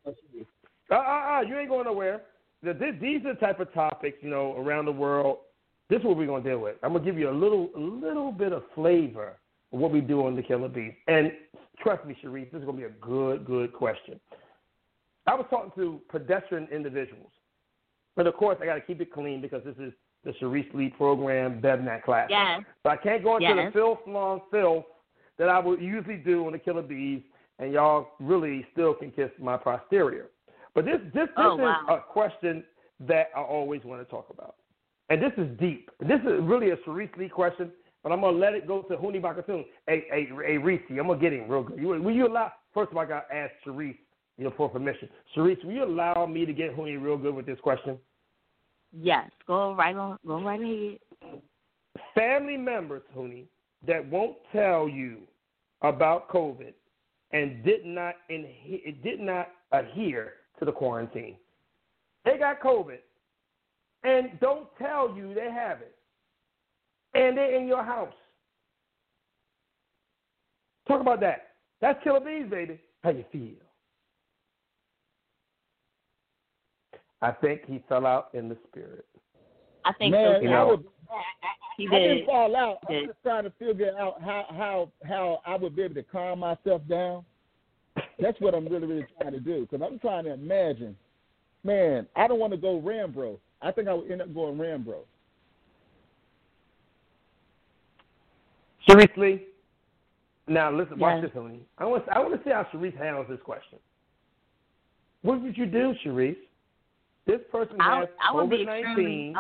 You ain't going nowhere. These are the type of topics, around the world. This is what we're going to deal with. I'm going to give you a little bit of flavor of what we do on the Killer Bees. And trust me, Sharice, this is going to be a good question. I was talking to pedestrian individuals, But, of course, I got to keep it clean because this is the Sharice Lee program, BevNat class. Yes. So I can't go into the filth that I would usually do on the Killer Bees, and y'all really still can kiss my posterior. But this is a question that I always want to talk about. And this is deep. This is really a Sharice Lee question, but I'm going to let it go to Huni Bakatoon. Hey, Reese, I'm going to get him real good. Will you allow, first of all, I got to ask Sharice, for permission. Sharice, will you allow me to get Huni real good with this question? Yes, go right ahead. Family members, Huni, that won't tell you about COVID and did not adhere to the quarantine. They got COVID and don't tell you they have it. And they're in your house. Talk about that. That's Killer Bees, baby. How you feel? I think he fell out in the spirit. I think so. He I did. didn't fall out. I'm just trying to figure out how I would be able to calm myself down. That's what I'm really trying to do, because I'm trying to imagine. Man, I don't want to go Rambro. I think I would end up going Rambro. Sharice Lee. Now listen, watch this, honey. I want to see how Sharice handles this question. What would you do, Sharice? This person has COVID-19,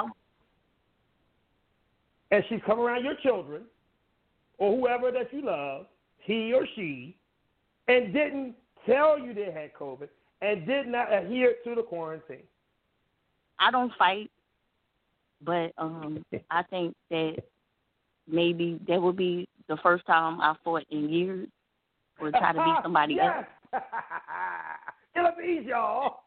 and she's come around your children or whoever that you love, he or she, and didn't tell you they had COVID and did not adhere to the quarantine. I don't fight, but I think that maybe that would be the first time I fought in years or try to beat somebody else. Killer Bees, y'all.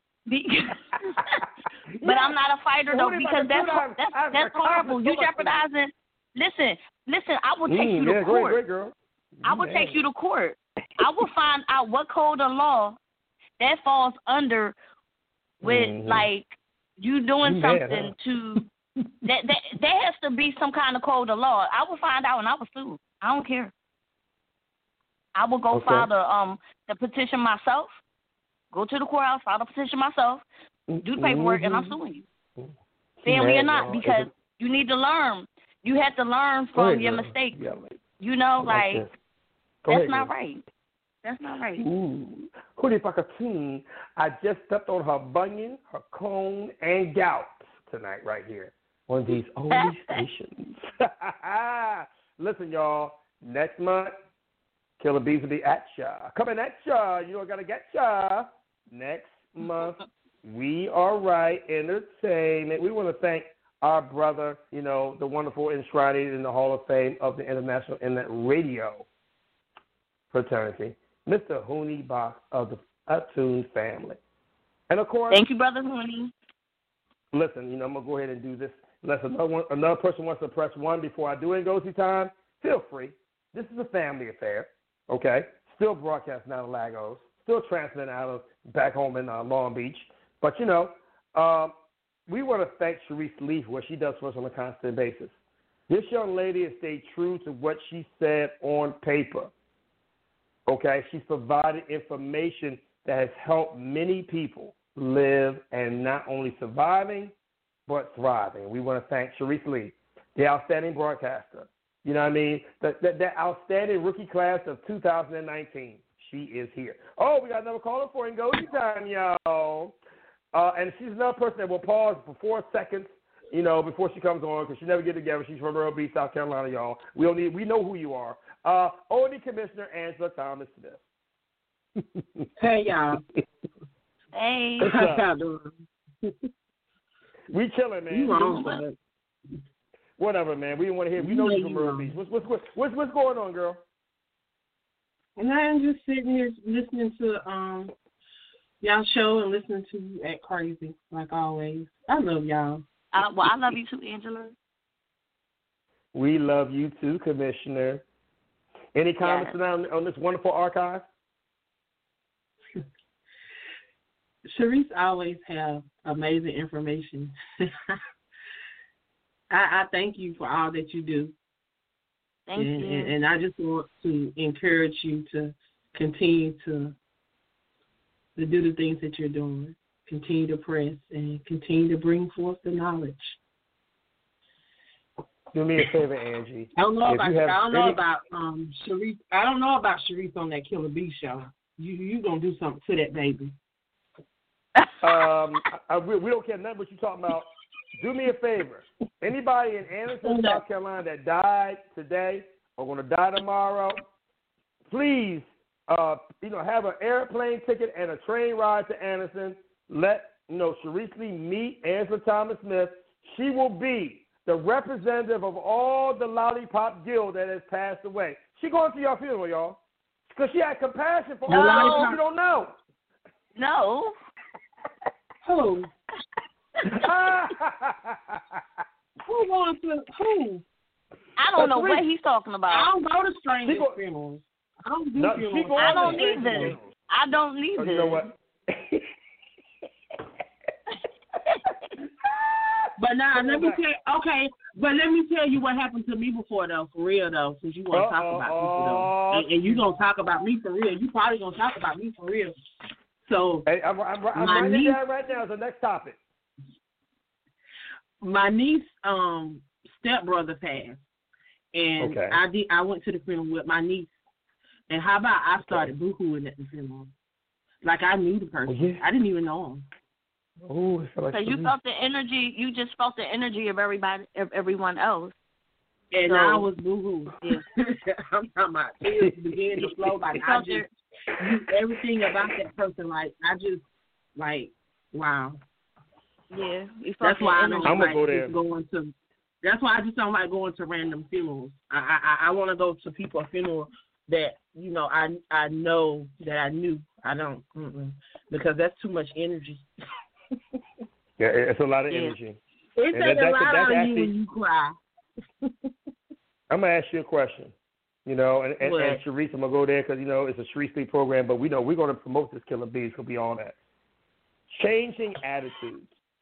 But I'm not a fighter though, because that's horrible. You jeopardizing. Listen. I will take you to court. Great girl. I will take you to court. I will find out what code of law that falls under with like you doing something to that. There has to be some kind of code of law. I will find out and I will sue. I don't care. I will go file the petition myself. Go to the courthouse, file the petition myself, do the paperwork, and I'm suing you. Family or not, because you need to learn. You have to learn from your mistakes. Yeah, that's not right. That's not right. Huni Bakatoon, I just stepped on her bunion, her cone, and gout tonight right here on these only stations. Listen, y'all, next month, Killer Bees will be at ya. Coming at ya. You know I got to get ya. Next month, We Are Right Entertainment. We want to thank our brother, the wonderful enshrined in the Hall of Fame of the International Internet Radio Fraternity, Mr. Huni Box of the Bakatoon family. And, of course, thank you, Brother Huni. Listen, I'm going to go ahead and do this. Unless another person wants to press 1 before I do it in Go-See time, feel free. This is a family affair, okay? Still broadcasting out of Lagos, still transmitting out of back home in Long Beach. But, we want to thank Sharice Lee for what she does for us on a constant basis. This young lady has stayed true to what she said on paper, okay? She's provided information that has helped many people live and not only surviving, but thriving. We want to thank Sharice Lee, the outstanding broadcaster. You know what I mean? That outstanding rookie class of 2019. She is here. Oh, we got another caller for Go-See time, y'all. And she's another person that will pause for 4 seconds, before she comes on, because she never get together. She's from Myrtle Beach, South Carolina, y'all. We know who you are. ONE Commissioner Angela Thomas Smith. Hey, y'all. Hey. How y'all doing? We chilling, man. You wrong, whatever, man. We didn't want to hear. We know you from Myrtle Beach. What's going on, girl? And I'm just sitting here listening to y'all show and listening to you act crazy like always. I love y'all. I love you too, Angela. We love you too, Commissioner. Any comments on this wonderful archive? Sharice always have amazing information. I thank you for all that you do. Thank you. And I just want to encourage you to continue to do the things that you're doing. continue to press and continue to bring forth the knowledge. Do me a favor, Angie. I don't know about Sharice. I don't know about Sharice on that Killer Bee show. You gonna do something to that baby? We don't care nothing what you talking about. Do me a favor. Anybody in Anderson, South Carolina that died today or going to die tomorrow, please, have an airplane ticket and a train ride to Anderson. Let Sharice Lee meet Angela Thomas Smith. She will be the representative of all the Lollipop Guild that has passed away. She going to your funeral, y'all, because she had compassion for all the people you don't know. No. Who? Who wants to? Who? I don't know what he's talking about. I don't go to strangers' funerals. I don't do funerals. I don't either. I don't either. Oh, you know what? But now let me tell you what happened to me before though, for real though, since you want to talk about people though, and you gonna talk about me for real. You probably gonna talk about me for real. So hey, I'm writing it down right now as the next topic. My niece stepbrother passed, and I went to the funeral with my niece. And how about I started boo-hooing at the funeral, like I knew the person. I didn't even know him. Oh, so you felt the energy. You just felt the energy of everyone else. And I was boo-hoo. Yeah. I'm talking about tears began to flow. Like I just knew everything about that person. Like I just wow. Yeah, that's why I don't I'm like go there. going to. That's why I just don't like going to random funerals. I want to go to people's funeral that I know that I knew. I don't because that's too much energy. Yeah, it's a lot of energy. It takes a lot out of you when you cry. I'm gonna ask you a question. And Sharice, I'm gonna go there because it's a Sharice Lee program, but we know we're gonna promote this Killer Bees. Gonna be all that. Changing attitudes.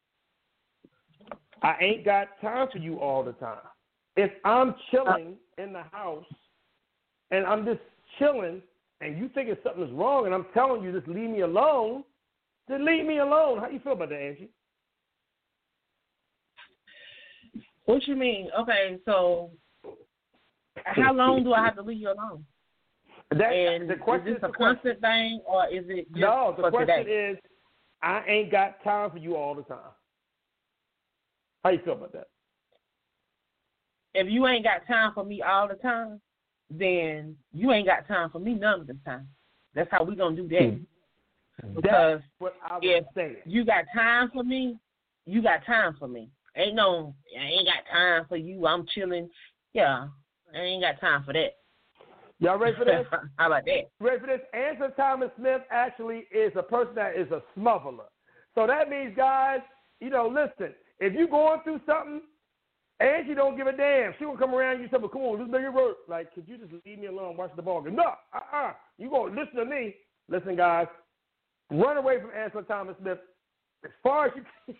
I ain't got time for you all the time. If I'm chilling in the house and I'm just chilling and you thinking something's wrong and I'm telling you just leave me alone, then leave me alone. How you feel about that, Angie? What you mean? Okay, so how long do I have to leave you alone? The question is this a constant thing or is it just the for question today? is I ain't got time for you all the time. How you feel about that? If you ain't got time for me all the time, then you ain't got time for me none of the time. That's how we gonna do that. Because what I if saying. You got time for me, you got time for me. I ain't got time for you. I'm chilling. Yeah, I ain't got time for that. Y'all ready for this? How about that? Ready for this? Angela Thomas Smith actually is a person that is a smuggler. So that means, guys, listen, if you going through something, Angie don't give a damn. She will come around and you say, well, come on, just make it work. Like, could you just leave me alone, watch the ball game? No, you going to listen to me. Listen, guys, run away from Angela Thomas Smith as far as you can.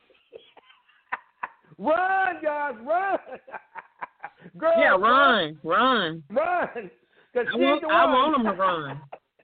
Run, guys, run. Girl, yeah, run. Run. I want them to run.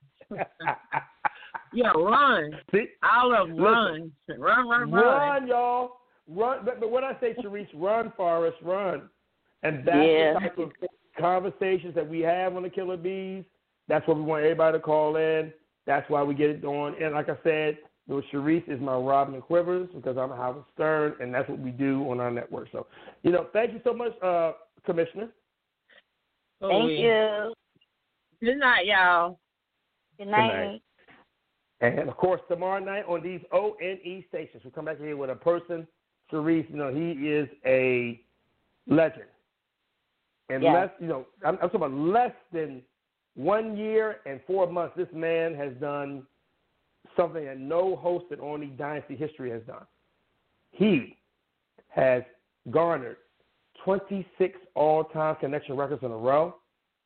Yeah, run. See? All of them run. Run. Run, y'all. Run. But when I say, Sharice, run, Forrest, run. And that's the type of conversations that we have on the Killer Bees. That's what we want everybody to call in. That's why we get it going. And like I said, Sharice is my Robin Quivers because I'm Howard Stern, and that's what we do on our network. So, thank you so much, Commissioner. Thank you. Good night, y'all. Good night. And, of course, tomorrow night on these ONE stations, we'll come back here with a person, Sharice, he is a legend. And I'm talking about less than 1 year and 4 months, this man has done something that no host in ONE Dynasty history has done. He has garnered 26 all-time connection records in a row,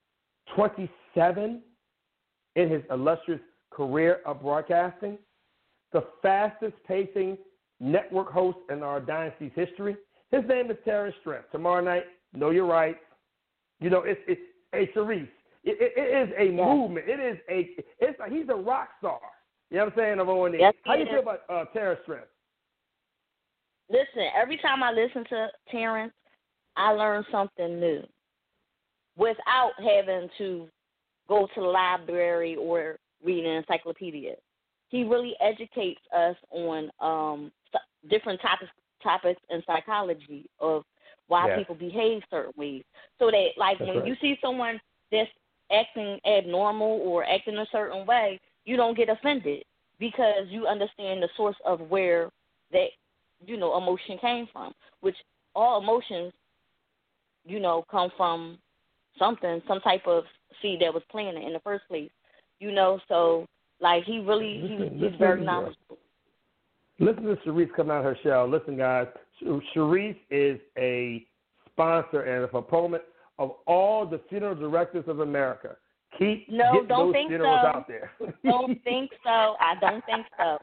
27 in his illustrious career of broadcasting, the fastest-pacing network host in our Dynasty's history. His name is Terrence Strength. Tomorrow night, Know Your Rights. It's a Sharice. It is a movement. He's a rock star. You know what I'm saying? Of O&E. Yes, How do you feel about Terrence Strength? Listen, every time I listen to Terrence, I learn something new without having to go to the library or read an encyclopedia. He really educates us on different topics in psychology of why people behave certain ways. So that, like, when you see someone that's acting abnormal or acting a certain way, you don't get offended because you understand the source of where that, emotion came from, which all emotions, come from something, some type of seed that was planted in the first place, so, like, he's very knowledgeable. Listen to Sharice coming out of her shell. Listen, guys, Sharice is a sponsor and a proponent of all the funeral directors of America. Keep getting those funerals out there. Don't think so. I don't think so.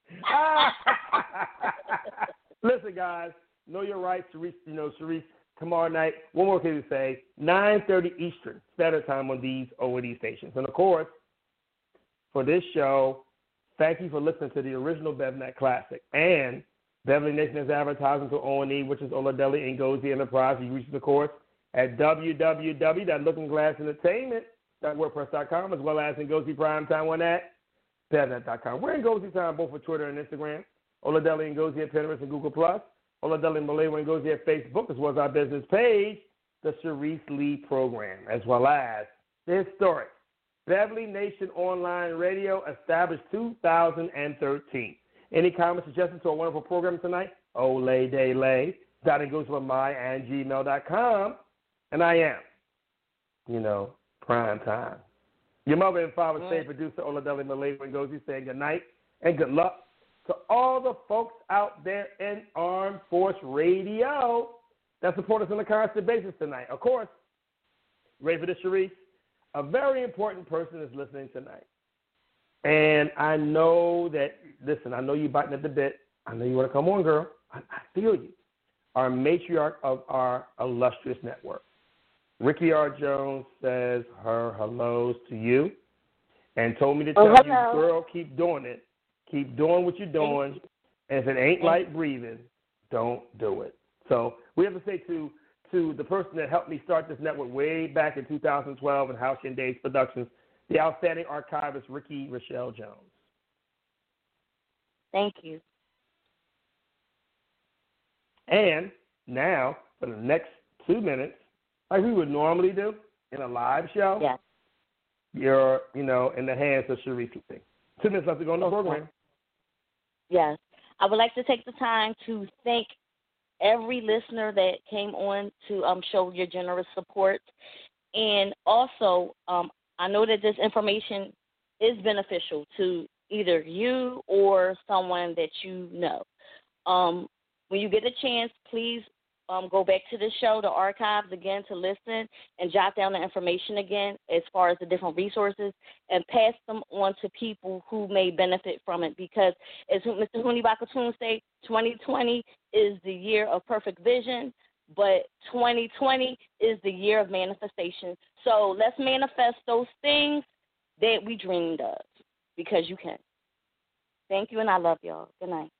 Listen, guys, know your rights. Sharice, Sharice, tomorrow night, one more thing to say, 9:30 Eastern Standard Time on these O&E stations. And, of course, for this show, thank you for listening to the original BevNet Classic. And Beverly Nation is advertising to O&E, which is Oladeli Ngozi Enterprise. You reach the course at www.lookingglassentertainment.wordpress.com, as well as Ngozi Primetime one at BevNet.com. We're Ngozi Time both for Twitter and Instagram. Oladeli Ngozi at Pinterest and Google+. Oladeli Malewa Ngozi at Facebook, as well as our business page, the Sharice Lee Program, as well as the historic Beverly Nation Online Radio, established 2013. Any comments, suggestions to our wonderful program tonight? Oladele.ngozimai@gmail.com. And I am, prime time. Your mother and father, state producer Oladeli Malewa Ngozi, saying good night and good luck to all the folks out there in Armed Force Radio that support us on a constant basis tonight. Of course, ready for this, Sharice? A very important person is listening tonight. And I know that, listen, I know you're biting at the bit. I know you want to come on, girl. I feel you. Our matriarch of our illustrious network, Ricky R. Jones, says her hellos to you and told me to tell you, girl, keep doing it. Keep doing what you're doing. And if it ain't like breathing, don't do it. So we have to say to the person that helped me start this network way back in 2012 in House and Days Productions, the outstanding archivist, Ricky Rochelle Jones. Thank you. And now, for the next 2 minutes, like we would normally do in a live show, you're, in the hands of Sharice Lee. 2 minutes left to go on the program. Yes. I would like to take the time to thank every listener that came on to show your generous support. And also, I know that this information is beneficial to either you or someone that you know. When you get a chance, please go back to the show, the archives again, to listen and jot down the information again as far as the different resources and pass them on to people who may benefit from it, because as Mr. Huni Bakatoon say, 2020 is the year of perfect vision, but 2020 is the year of manifestation. So let's manifest those things that we dreamed of, because you can. Thank you, and I love y'all. Good night.